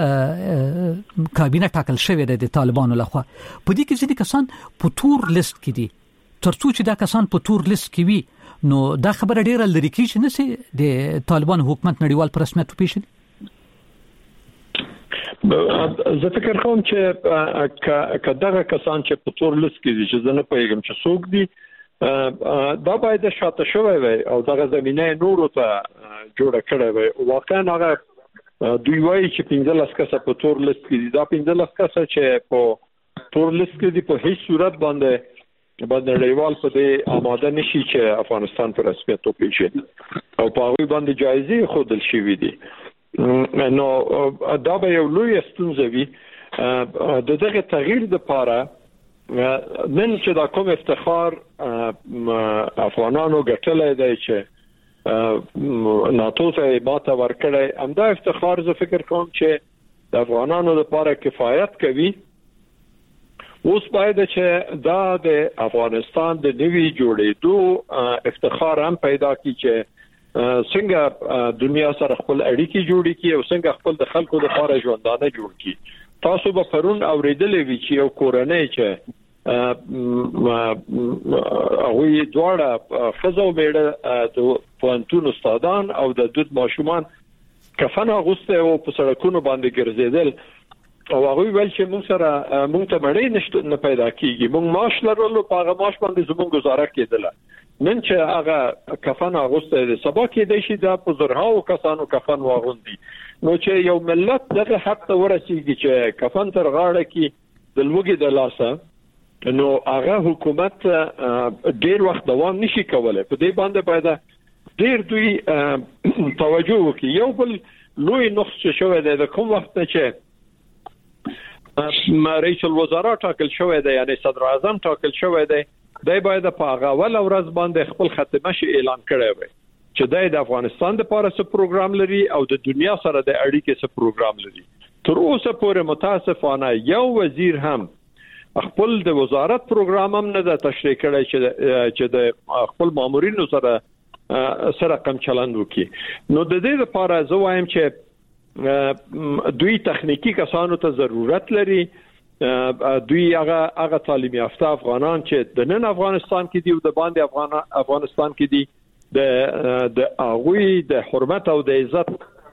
کومه کابینه ټاکل شوې ده د طالبانو لخوا په دې کې ځینې کسان په تور لیست کې دي ترڅو چې دا کسان په تور لیست کې وي نو دا خبره ډیره لري کې چې نسي د طالبان حکومت نړیوال پر رسمیت وپیژني زه فکر کوم چې کداغه کسان چې په تور لیست کې دي چې زنه پیغام چې څوک دي دا باید شاته شوی وي او دغه زمينه نورو ته جوړه کړې وي واقعا هغه دوی وایي چې 15 کسه په تور لیست کې دي دا 15 کسه چې په تور لیست کې دي په هیڅ صورت باندې نړیوال په دې آماده نشي چې افغانستان پر رسمیت وپیژني او په هغه باندې جایزې خودل شوې دي نو دا به یو لوی ستونزه وي د دغه تغییر لپاره نن چې دا کوم افتخار افغانانو ګټلای دی چې ناتو ته ماته ورکړی همدا افتخار زه فکر کوم چې د افغانانو لپاره کفایت کوي اوس باید چې دا د افغانستان د نوي جوړېدو افتخار هم پیدا کی چې څنګه دنیا سره خپل اړیکې جوړې کی او څنګه خپل د خلکو لپاره ژوندانه جوړ کی تاسو به پرون اوریدلې وی چې یو کورنۍ چې هغه دواړه خزو میړه د پوهنتون استادان او د دود ماشومان کفن اغوسته او په سړکونو باندې ګرځیدل او هغه ویل چې موږ سره موږ ته مړی نشته نه پیدا کیږي موږ معاش لرلو په هغه معاش باندې زموږ گزاره کېدله نن چې هغه کفن اغوسته د سبا کې د شي د پزرهاو کسانو کفن واغوندي نو چې یو ملت دغه حق ته ورسیږي چې کفن تر غاړه کې د لوګي د لاسه نو هغه حکومت ډیر وخت دوام نشي کولای په دې باندې باید ډیر دوی توجه وکړي یو بل لوی نقص شوی دی د کوم وخت چې رئیس الوزرا ټاکل شوی دی یعنی صدر اعظم ټاکل شوی دی دای باید په هغه ول ورځ باندې خپل ختمه شي اعلان کړی وي چې د افغانستان لپاره څه پروګرام لري او د دنیا سره د اړیکې څه پروګرام لري تر اوسه پورې متاسفانه یو وزیر هم خپل د وزارت پروګرام هم نه تشریح کړی چې د خپل مامورینو سره کم چلند وکړي نو د دې لپاره زه وایم چې دوی تخنیکی کسانو ته ضرورت لري دوی هغه تعلیم یافته افغانان چې د نن افغانستان کې دي او د باندې افغانستان کې دي د هغوی د حرمت او د عزت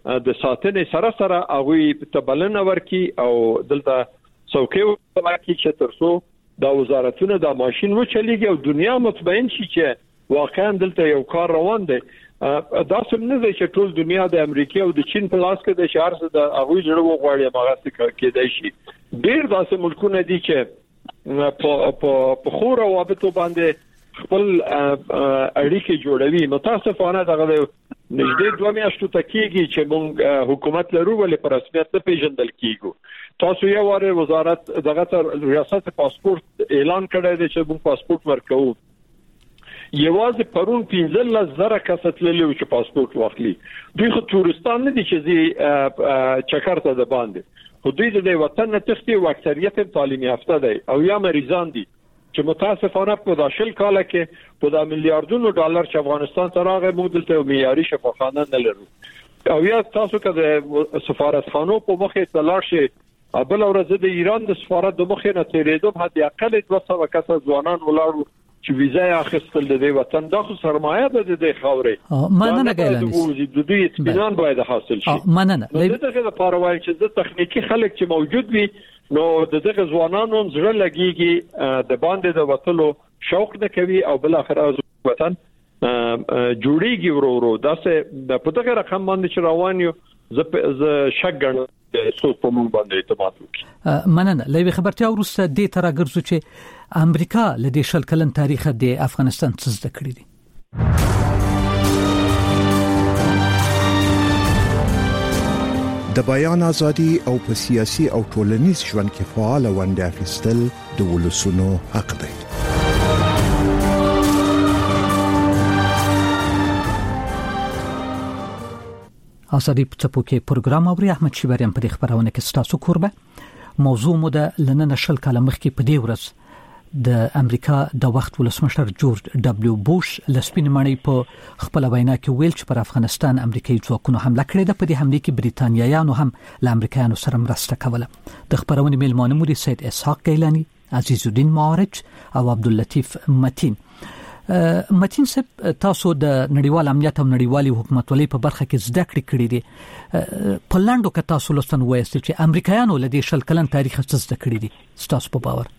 د ساتنې سره هغه ته بلنه ورکي او دلته څوکۍ ورکي چې ترڅو د وزارتونو د ماشين وچلېږي او دنیا مطمئن شي چې واقعا دلته یو کار روان دی. دا څه نه دی چې ټول دنیا د امریکا او د چین په لاس کې د شهر څخه د هغه جوړ وغواړي هغه څه کېدای شي. ډېر داسې ملکونه دي چې په خو روابطو باندې خپل اړیکې جوړوي. متاسفانه دغه نږدې 2 میاشتو ته کېږي چې موږ حکومت لرو ولې په رسمیت نه پیژندل کیږو. تاسو یو واره وزارت دغه ریاست پاسپورت اعلان کړی دی چې موږ پاسپورت ورکوو. یوازې پرون 15,000 کس تللی چې پاسپورت واخلي. دوی خو تورستان نه دي چې چکر ته د باندې خو دوی د وطن نه تختی او اکثریت تعلیم یافته دي او یا مریضان دي چې متاسفانه په داشل کال کې په د میلیارډونو ډالر چې افغانستان ته راغی موږ دلته معیاري شفاخانه نه لرو. او یا تاسو که د سفارتخانو په مخې ته لاړ شئ بل ورځ د ایران د سفارت د مخې نه تیرېدم حد اقل 200 کس ځوانان ولاړو چې ویزا اخیستل د دې وطن د سرمایه د دې خاورې مننه ګیلانی د دوی اطمینان باید حاصل شي. مننه دغه لپاره وایي چې د تخنیکی خلک چې موجود وي نو دغه ځوانانو هم زړه لګيږي د باندې د وټلو شوق نه کوي او بل اخر از وطن جوړیږي ورو دا څه په دغه رقم باندې چې روان یو ز شک ګڼم څو په موږ باندې اعتماد وکړي. مننه لوي خبرتیا ورسته د ترګرځو چې امریکا له دې شل کلن تاریخ د افغانستان څخه زده کړی دي. د بیان ازادي او په سیاسي او ټولنیز ژوند کې فعال ونډه اخیستل د ولسونو حق دی. ازادي په څپو کې پروګرام اوري احمد شیبریان په خبرونه کې ستاسو کوربه موضوع مو د لنن شل کال مخکې په دې ورځ د امریکا د وخت ولسمشر جورج دبليو بوش لسپین مړی په خپل وینا کې ویل چې پر افغانستان امریکایي ځواکونو حمله کړې ده. په دې حمله کې بریتانیایانو هم له امریکایانو سره مرسته کوله. د خبرونې میلمانه مو سید اسحاق گیلانی، عزیز الدین معارج او عبداللطیف متین. متین صاحب تاسو د نړیوال امنیت او نړیوالي حکومتولۍ په برخه کې زده کړې کړې دي. په لاندو کې تاسو لوستن وایست چې امریکایانو له دې شل کلن تاریخ څخه زده کړې دي. تاسو په باور؟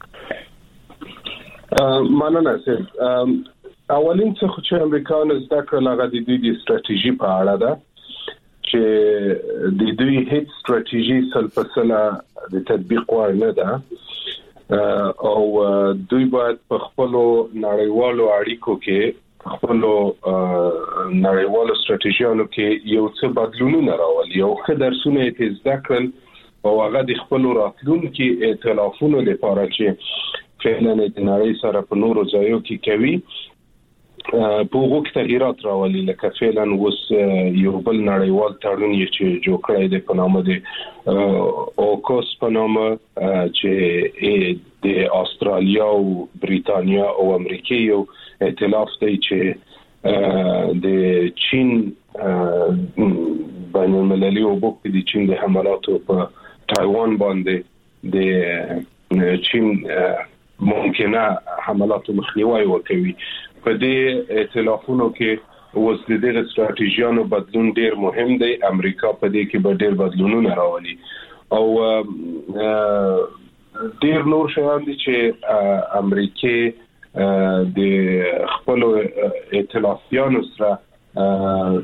مننه سید. اولین څه چې امریکایانو زده کړل هغه د دوی د ستراتیژي په اړه ده چې د دوی هیڅ ستراتیژي سلپسله د تطبیق وړ نه ده او دوی باید په خپل نړیوالو اړیکو کې خپل نړیوالو ستراتیژیانو کې یو څه بدلونونه راولي او ښه درسونه یې زده کړل او هغه د خپل راتلونکي ائتلافونو لپاره چې فعلا د نړۍ سره په نورو ځایو کې کوي په وګړو تغیرات راولي لکه فعلا اوس یو بل نړیوال تړون چې جوړ کړی دی په نامه دی اوکوس په نامه چې د استرالیا او بریتانیا او امریکا یو ائتلاف دی چې د چین بین المللي او د چین د حملاتو په تایوان باندې د چین ممکنه حملات مخنیوي وکوي. په دې ائتلافونو کې اوس د دې ستراتیژیانو بدلون ډیر مهم دی. امریکا په دې کې به ډیر بدلونونه راولي او ډیر نور شیان دي چې امریکا د خپل ائتلافیانو سره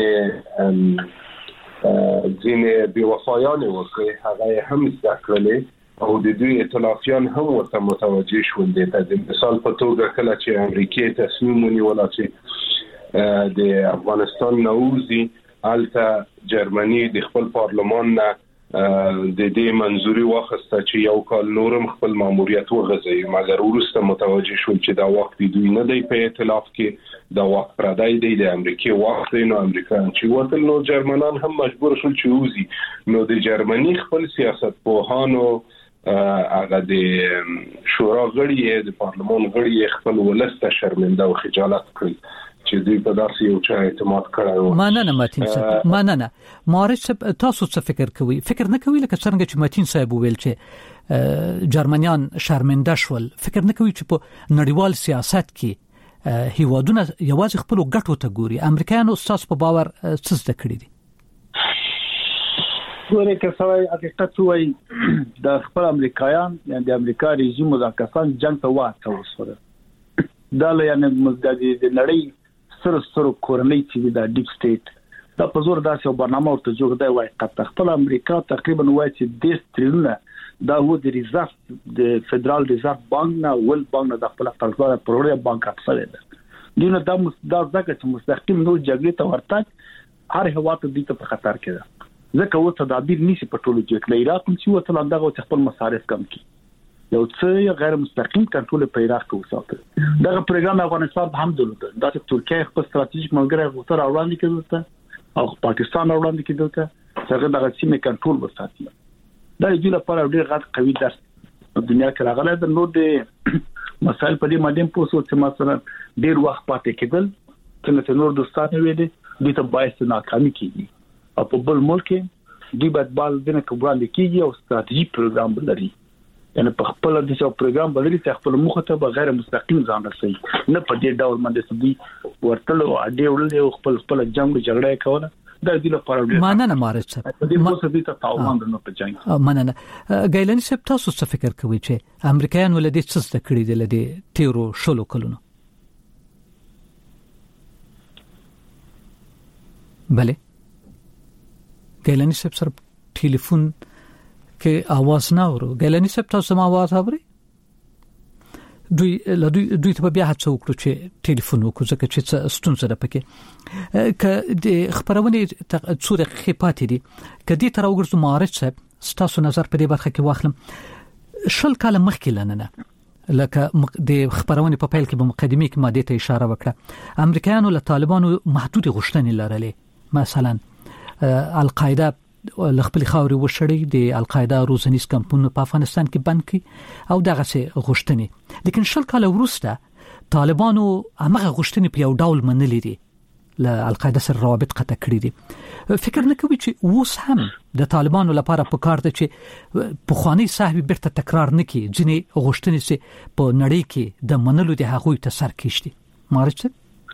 ځینې بی‌وفایانه وکړي هغه هم زده کړل او د دوی ائتلافیان هم ورته متوجه شول. د مثال په توګه کله چې امریکا تصمیم ونیول چې د افغانستان نوځي الته جرمني د خپل پارلمان نه د دې منځوري واخسته چې یو کال نورم خپل ماموریت وغځي مګر ورسته متوجه شول چې دا وخت دوی نه دی په ائتلاف کې دا وخت پردای دی د امریکا وخت نو امریکایان چې وتل نو جرمنان هم مجبور شول چې وځي نو د جرمني خپل سیاست پوهانو هغه د شورا غړي د پارلمان غړي خپل ولسته شرمنده او خجالت کړی چې دوی په داسې یو چا اعتماد کړی. مننه متین صاحب. مننه معارج صاحب تاسو څه فکر کوئ؟ فکر نه کوئ لکه څنګه چې متین صاحب ویل چې جرمنیان شرمنده شول، فکر نه کوئ چې په نړیوال سیاست کې هیوادونه یوازې خپل ګټو ته ګوري؟ امریکایانو تاسو په باور څه زده کړی دي؟ ګوره که سوي حقیقت وای د خپل امریکایان یعنی د امریکا رژیم د کسان جنگ ته واته وسره دا یعنی مزدادي د نړۍ سره کورنۍ چې د ډیپ سټیټ دا په زور داسې برنامه ورته جوړ دی وای خپل امریکا تقریبا وای چې 10 تریلیون دا و د ریزرف د فدرال ریزرف بانک نه ول بانک د خپل قرضدار پروګرام بانک اپسره ده دینه دا ځکه چې مستقیم نور جګړې ته ورتګ هر هوا ته د په خطر کې ده ځکه و تدابیر نشي په ټولو کې عراق هم چې وته لندغه خپل مصارف کم کړي یو څه غیر مستقیم کنټرول په عراق کې وساتل دغه پروګرام افغانستان هم درلود دا چې ترکیه خپل ستراتیژیک ملګری غوښتل وړاندې کړل او پاکستان وړاندې کړل څنګه دغه سیمه کنټرول وساتي دا یو لپاره ډیر غټ قوي درس په دنیا کې راغلی د نور د مسایل په دې باندې پوسو چې مثلا ډیر وخت پاتې کېدل چې نور دوستانه ویلي د ته باعث ناکامي کیږي او په بل ملک دی بعد بال دنه کبران کیږي او ستراتیژیک پروګرام بلري یعنی په خپل د څو پروګرام بلري چې خپل مخاطب بغیر مستقیم ځان رسي نه په دې ډول باندې سدي ورتل او اډې ورل او خپل جنگ جګړه کوله دا د لپاره مننه مارچ صاحب ما څه دي ته تاوان نه په جنگ مننه ګایلانی صاحب تاسو څه فکر کوئ چې امریکایان ولدي څه څه کړی دي لدی تیرو شلو کلونو بله ګایلانی صاحب سره ټلیفون کې आवाज نه اورو ګایلانی صاحب تاسو ما आवाज اورئ دوی ته بیا هڅه وکړو چې ټلیفون وکړو ځکه چې ستونزه ده پکې ک د خبرونه څوره خپاتې دي کدي تر وګرځو مارچ صاحب ستاسو نظر په دې برخه کې واخلم شل کاله مخکې لننه لکه د خبرونه په پیل کې په مقدمه کې ماده ته اشاره وکړه امریکایانو له طالبانو محدود غوښتنې لرلې مثلا القاعده لخپل خاوري وشړي د القاعده روزنیز کمپونه په افغانستان کې بند کړي او دغه څه غوښتنې لیکن شل کاله وروسته طالبانو هغه غوښتنې په یو ډول منلې دي له القاعده سره روابط قطع کړی دي فکر نه کوي چې اوس هم د طالبانو لپاره په کار ده چې په خواني صاحب بیرته تکرار نه کړي ځنې غوښتنې چې په نړۍ کې د منلو د هغوی ته سر کېشتي مارچ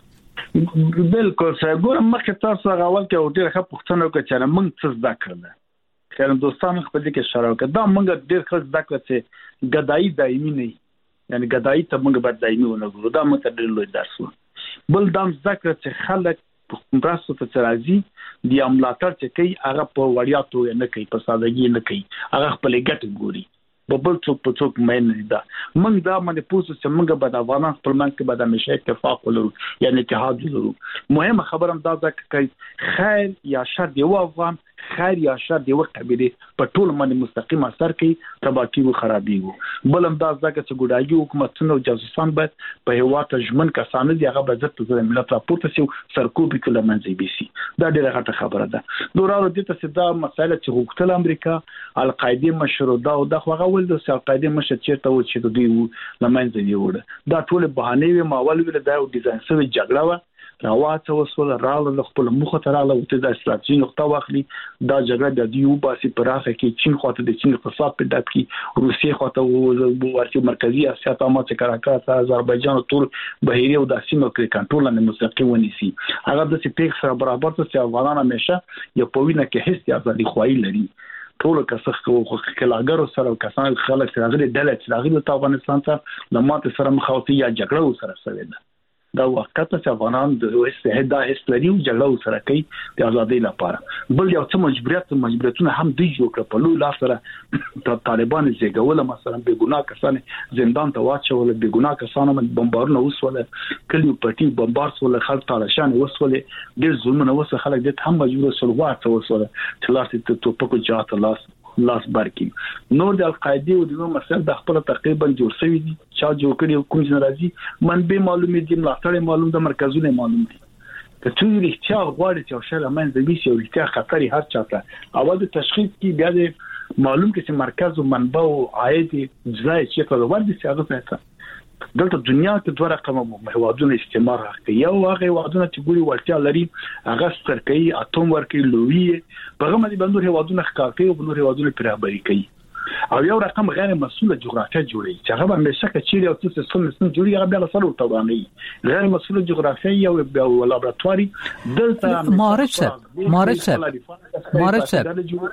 بالکل څنګه مخکې تاسو غواړئ چې ډېر ښه پوښتنه وکړئ چې موږ څه زده کړل خیر دوستانو خپل دې کې اشاره وکړه دا موږ ډېر ښه زده کړل چې ګدایي دایمي نه یعنی ګدایي ته موږ باید دایمي ونګورو دا موږ ته ډېر لوی درس و بل دا زده کړل چې خلک پراسو ته راځي د عملاتر چې کوي هغه په وړیا توګه نه کوي په سادهګي نه کوي هغه خپل ګټه ګوري بل څوک په څوک مې نه دا موږ دا باندې پوسو چې موږ به د افغانستان خپل منځ کې به د مشه اتفاق ولرو یعنی اتحاد ولرو مهمه خبره هم دا ده چې خیر یا شر دی او افغان خیر یا شر دی ورته به په ټول باندې مستقیم اثر کوي تباکی او خرابي وو بل هم دا ځکه چې ګډاګي حکومتونو او جاسوسان به په هوا تجمن کسان دي هغه به عزت د ملت راپورته سي سرکوبي کله منځي بي سي دا ډیره غټه خبره ده دورانو دي ته دا مسایله چې غوښتل امریکا القاعده مشروطه او د خواغه ول د القاعده مشر چیرته و چې دوی لمنځه دی وړه دا ټول بهانه وي ماول ویل دا ډیزاین سوي جګړه و راوته وسول رااله خپل مخه تراله او ته د استراتیژي نقطه واخلي دا جګړه د دیو باسي پراخه کې چین خواته د چین اقتصاد په ډاب کې روسیې خواته ورته مرکزی اسیا ته ماته کراکاس آذربایجان ټول بهيري او د سیمه کې کنټرول نه مستقیم ونیسي هغه د سپیک سره برابر ته افغانان همیشه یو پوینه کې هیڅ ازادي خوایي لري ټول کسخ کلاګر سره کسان خلک سره غلي دلته چې غلي د افغانستان ته د ماته سره مخاوتي یا جګړه سره سوي ده دا وخت چې افغانان د استعداد هستري او جګړه سره کوي د ازادۍ لپاره بل یو څه مجبوریتونه هم دوی جوړ کړ په لوی لاس سره د طالبان زیږول مثلا به ګناه کسان زندان ته واچول به ګناه کسان باندې بمبارونه وسول کلیو پټي بمبار سول خلک تالشان وسول ډېر ظلمونه وسول خلک د هم مجبور سول واټ وسول چې لاس ته توپکو جاته لاس بارکی نور د القاعده او د مسل د خپل تقریبا جوړ شوی دي چا جوړ کړي کوم ځای راځي منبع معلومه دي ملاتړ معلوم د مرکزونه معلوم دي که څو اړتیا غواړي چې شاله منځ د ویسي او اړتیا خطر هر چاته اول د تشخیص کې بیا د معلوم کې چې مرکز او منبع او عاید ځای چې په ور دي څنګه څه دلته دنیا کې دوه رقمه هوادونه استعمار کوي یو هغه هوادونه چې ګوري ورتیا لري هغه ستر کوي اتوم ورکي لوی په هغه باندې بندور هوادونه ښکار کوي او بندور هوادونه پرابري کوي او یو رقم غیر مسؤله جغرافیه جوړي چې هغه باندې شکه چیرې او څه سم جوړي هغه بیا سره توغاني غیر مسؤله جغرافیه او لابراتواري دلته مارچ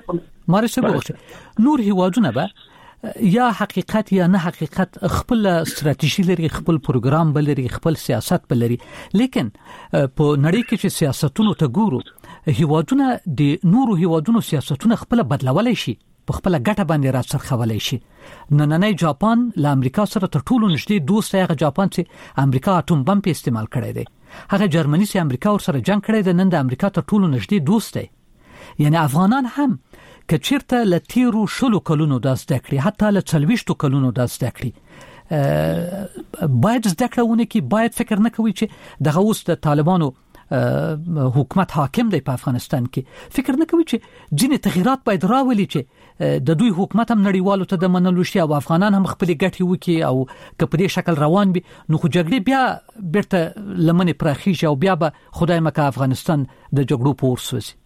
مارسه بوخه نور هیوادونه به یا حقیقت یا نه حقیقت خپل استراتیژي لري، خپل پروګرام بلري، خپل سیاست بلري، لیکن په نړۍ کې چې سیاستونو ته ګورو هیوادونه د نورو هیوادونو سیاستونه خپل بدلولای شي، په خپل ګټه باندې راڅرخولای شي. نننۍ جاپان له امریکا سره تر ټولو نږدې دوست دی. هغه جاپان چې امریکا اټوم بم په استعمال کړی دی، هغه جرمني چې امریکا ور سره جنگ کړی دی، نن د امریکا تر ټولو نږدې دوست دی. یعنی افغانان هم کچیرته لتیرو شلو کلونو د زده کړې، حتی له 40 کلونو د زده کړې باید زده کړونه کې باید فکر نه کوي چې دغه اوس د طالبانو حکومت حاکم دی په افغانستان کې، فکر نه کوي چې ځینې تغیرات باید راولي چې د دوی حکومت هم نړیوالو ته د منلو شي او افغانان هم خپل ګټې وکړي، او که په دې شکل روان وي نو خو جګړې بیا بیرته لمنې پراخیږي او بیا به خدای مکه افغانستان د جګړو په اور سوځي.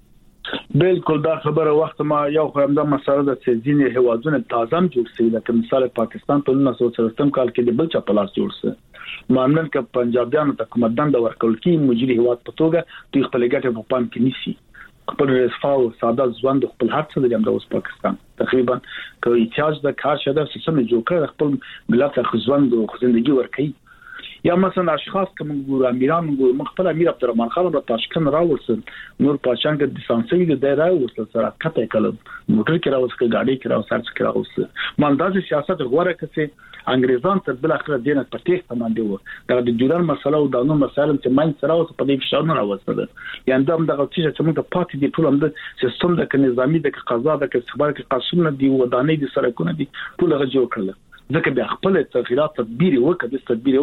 بالکل دا خبره وخت ما یو خو دا مسله د ځینې هیوادونو تازم جوړ شي، لکه مثال پاکستان په 1970 کال کې د بل چا په لاس جوړ شو. معمولاً ک پنجابیانو ته کوم دند ورکول کی مجري هیواد په توګه دوی خپل ګټه په پام کې نیسي، خپل رسفا او ساده ژوند خپل هر څه د اوس پاکستان تقریبا کوي احتیاج د کار شته سیستم جوړ کړ، خپل ملت ته ژوند او ژوندۍ ورکړي. یا مثلا اشخاص کوم ګور امیران ګور مخبل امیر عبدالرحمن خان را تاشکند راوړل، نور پاشان کې د سانسوي د دایره ورسره سره کته کله موټر کې راوځي، ګاډي کې راوځي، کې راوځي. مالدار سیاست غوړه کسي انګريزان تر بل اخر دینه په تیښت باندې وو. دا د جوړن مسله او د نو مسایل چې ماین سره اوس په دې فشار نه راوځي. یعنی دا د غوښتنې چې موږ د پاتې دي ټول هم د سیستم د نظامی د قضا د استخبار کې قانون دي ودانې دي سرکونه دي ټول غوښتل کړل، ځکه بیا خپل تغیرات تدبیر وکړي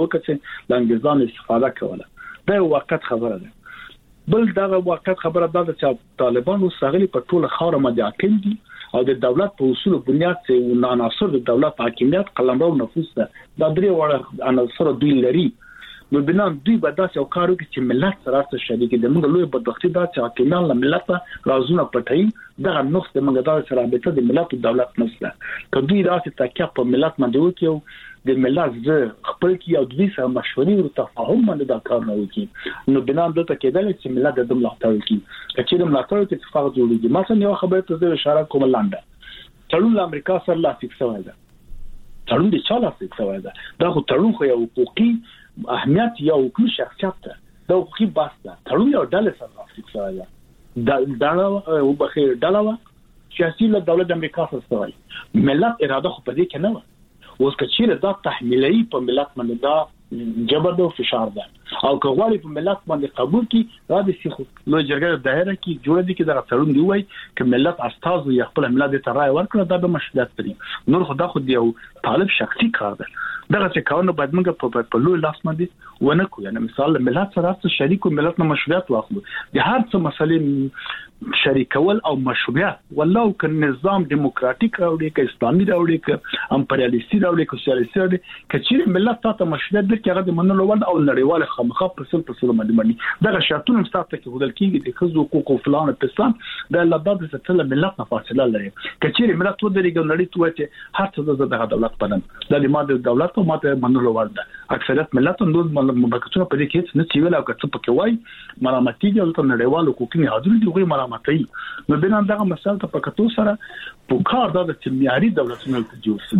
چې لانګزان استفاده کوله. دا یو واقعیت خبره ده. بل دا واقعیت خبره ده چې طالبان وسغلي په ټول خاور باندې حاکم دي او د دولت په اصول بنیاد چې عناصر د دولت حاکمیت قلمرو نفوذ ده، دا درې وړ عناصر دوی لري. نو بنا دوی به داسې او کارو کې چې ملت سره څه شریک دي. موږ لوی بدبختی دا چې حاکمان له ملت رازونه پټي، دا نو څه موږ دا سره رابطه د ملت او دولت نشته. کدی راځي تکیا په ملت باندې وکيو د ملت ز خپل کې او دوی سره مشورې او تفاهم باندې دا کار نه وکي، نو بنا دته کېدل چې ملت د ملاتړ کوي. چې د ملاتړ کې اتفاق جوړیږي. مثلا یو خبره ته اشاره کوم لاندې تړون امریکا سره لا فکس شوی ده، تړون د چا لا فکس شوی ده، دا خو تړون خو یو حقوقي اهمیت یا حقوقي شخصیت ده، دا حقوقي بحث ده. تړون یو ډله سره فکس شوی ده، دا او بخیر ډله سیاسي له دولت امریکا سره سوی ملت اراده خو پدې کې نه و. اوس کچېره دا تحمیلي په ملت باندې دا جبر او فشار ده، او کغواړي په ملت باندې قبول کی را دي سیخو لو جرګه دایره کې جوړ دي کې دا تړون دی وای ک ملت استاد یا خپل ملت ته رائے ورکړه، دا به مشروعیت لري. نور خدا خو دی یو طالب شخصي کار ده. دا چې کاونه باید موږ په لوی لاس باندې ونه کو. یعنی مثال ملت سره شریک او ملت نه مشروعیت واخلو د هر څه مسلې شریکول او مشروعیت والله ک نظام دیموکراتیک راوړي، ک اسلامي راوړي، ک امپریالیستي راوړي، ک سیاسي راوړي، ک چې ملت ته مشروعیت درکې هغه د منلو ول او نړیواله خامخا په سل باندې دا شرطونه ستاسو کې هدل کېږي د خزو حقوق او فلان پسان دا لبد ستل ملت نه فاصله لري. ک چې ملت ودرېږي نړۍ ته چې هر څه د دولت پنن د ماده دولت او ماده منلو ول ده. اکثریت ملت نور مملکتونه په دې کې څه چیول او څه پکې وای مرامتي دي او نړیوالو حقوقي نهادونو دي غوړي مرامتي. نو بنا دغه مسله ته پکتو سره په کار د معیاري دولتونو ته جوړ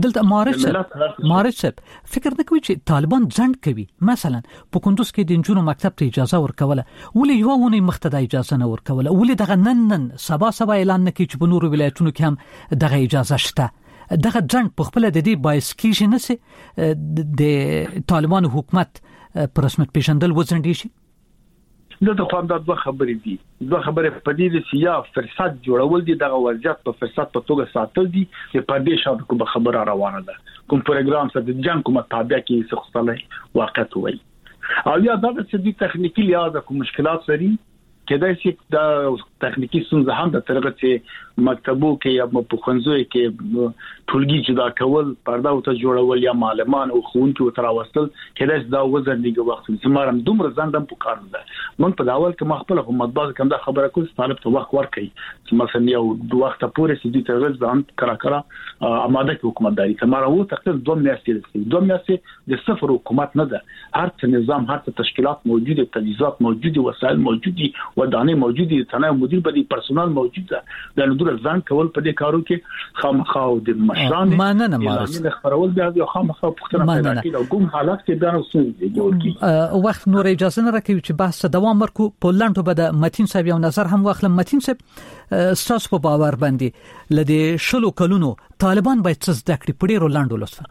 دلته مارچ فکر نه کوي چې طالبان ځند کوي. مثلا په کندوز کې د جنونو مکتب ته اجازه ورکوله، ولې یو ونه مختدا اجازه نه ورکوله، ولې دغه نن سبا اعلان نه کوي چې په نورو ولایتونو کې هم دغه اجازه شته. دغه ځند په خپل د دې باعث کیږي نه سي د طالبانو حکومت پر رسمیت پیژندل وځنډي شي. دغه په انداز دوه خبرې دي. دوه خبرې په دې چې یا فرصت جوړول دي، دغه وضعیت په فرصت په توګه ساتل دي، چې په دې شاته کوم خبره روانه ده، کوم پروګرام سره د جنگ کومه تابع کې څه خپل واقعیت وایي. او یا دا چې د تخنیکی لحاظه کوم مشکلات لري، کله چې دا تخنیکی څنګه هم د طریقې چې مکتبو کې یا په خنځوي کې ټولګي جدا کول، پردا او ته جوړول یا معلمان او خوونکي او تراوستل، کله چې دا وزن دیګه وخت زمارم دومره ځندم په کار ده. مونږ په داول کې مخبل حکومت باز کوم دا خبره کوي طالب ته وخت ورکړي چې مثلا یو دوه وخت پورې سدي ترغز ځان کرا آماده کې حکومتداري سماره وو تقریبا 2 میاشتې 2 میاشتې د صفر حکومت نه ده. هر څه نظام، هر څه تشکیلات موجوده، تجهیزات موجوده، وسایل موجودي، ودانې موجود دي تنه مدیر په دې پرسونل موجود ده د نور ځان کول په دې کارو کې خامخا او د مشران ماننه مارس خبرول بیا خامخا پختنه پیدا کړي او کوم حالات کې دا وسوي جوړ کی وخت نور اجازه نه راکوي چې بحث دوام ورکو په لانټو به د متین صاحب یو نظر هم واخلم. متین صاحب ستاسو په باور باندې لدې شلو کلونو طالبان باید څه زده کړي په ډیرو لانډو لسفه؟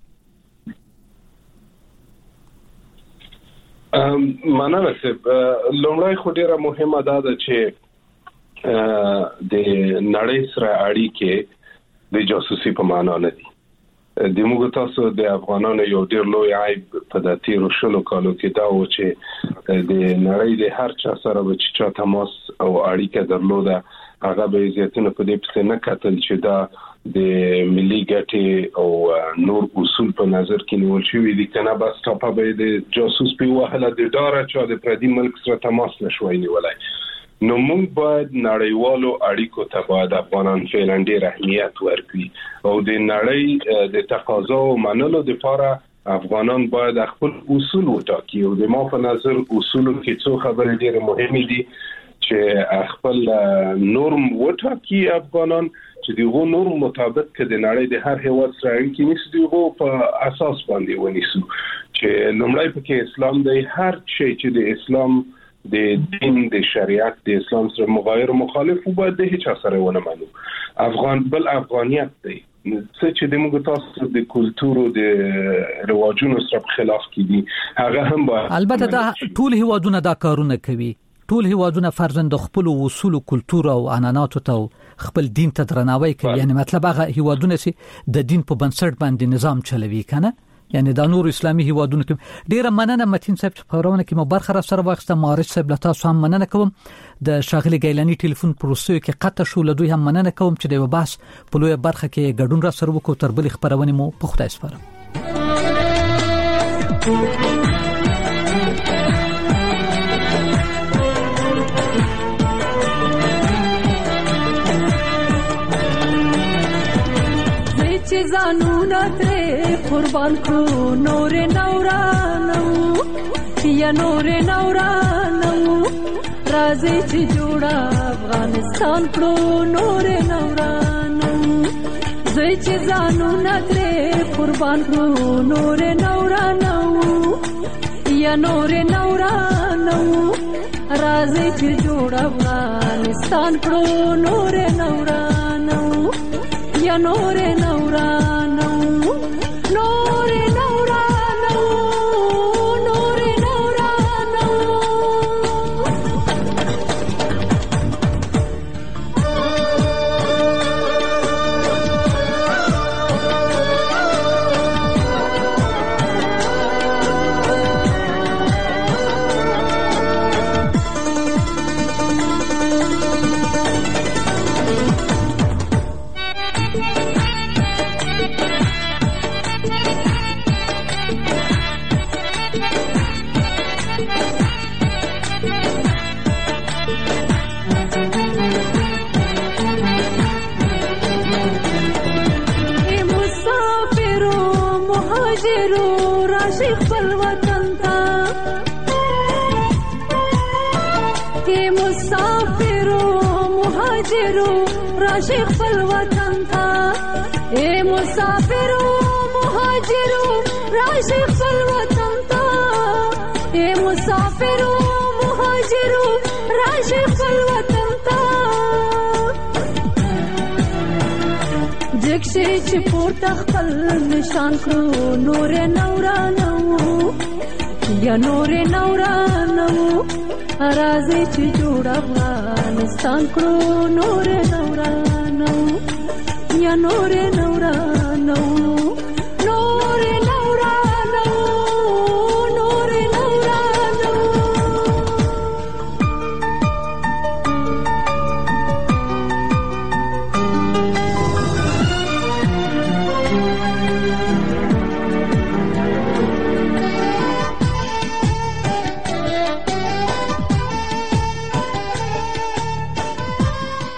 مننه صاحب. لومړی خو ډیره مهمه ده چې د نړۍ سره اړیکې د جاسوسي په معنا نه دي. د موږ تاسو د افغانانو یو ډیر لوی عیب په د تیرو شلو کالو کې دا و چې د نړۍ د هر چا سره به چې تماس او اړیکه درلوده هغه به زیاتونه په دې پسې نه کتل چې دا د ملي ګټې او نور اصول په نظر کې نیول شوی دي کنه بس ټاپه به د جاسوس په وهله د ډاره چا د پردي ملک سره تماس نشوي نیولای. نو موږ باید نړیوالو اړیکو ته باید افغانان فعلا ډیر اهمیت ورکړي او د نړۍ د تقاضا او منلو لپاره افغانان باید خپل اصول وټاکي او د ما په نظر اصولو کې څو خبرې ډیر مهمه دي چې خپل نورم وټاکي افغانان چې دغه نورم مطابق کړي د نړۍ د هر هیواد سره اړیکې نیسي دغه په اساس باندې ونیسو چې لومړی پکې اسلام دی. هر شی چې د اسلام د دین د شریعت د اسلام سره مغایر مخالف باید د هیڅ سره ونه منو. افغانیت دی څه چې د موږ تاسو د کلتور او د رواجونو سره خلاف کیدي هغه هم باید. البته دا ټول هیوادونه دا کارونه کوي. ټول هیوادونه فرزند خپل اصول او کلتور او عنعنات ته خپل دین ته درناوی کوي. یعنی مطلب هغه هیوادونه چې د دین په بنسټ باندې نظام چلوي کنه. یعنی دا نور اسلامي هیوادونه کې ډیره مننه متین صاحب چې خبرونه کې مو برخه را سره واخسته. مارس صاحب له تاسو هم مننه کوم. د شاغلي ګیلانی ټلیفون پروسې کې قطع شو. له دوی هم مننه کوم چې د بحث په لوی برخه کې ګډون را سره وکړو. تر بل خبرونه مو په خدای سپارم. زانونا ترې قربان کړو نور نورانو یا نور نورانو راځي چې جوړه افغانستان کړو نور نورانو زوی چې زانونا ترې قربان کړو نور نورانو یا نور نورانو راځي چې جوړه افغانستان کړو نور نورانو یا نور نورانو نور نورانو نور نورانو راشي خپل وطن ته اے مسافرو مهاجرو راشي خپل وطن ته اے مسافرو مهاجرو راشي خپل وطن ته جګشي چې پورته خپل نشان کړو نور نورانو یا نور نورانو راځي چې جوړ افغانستان کړو نور نورانو یا نور نورانو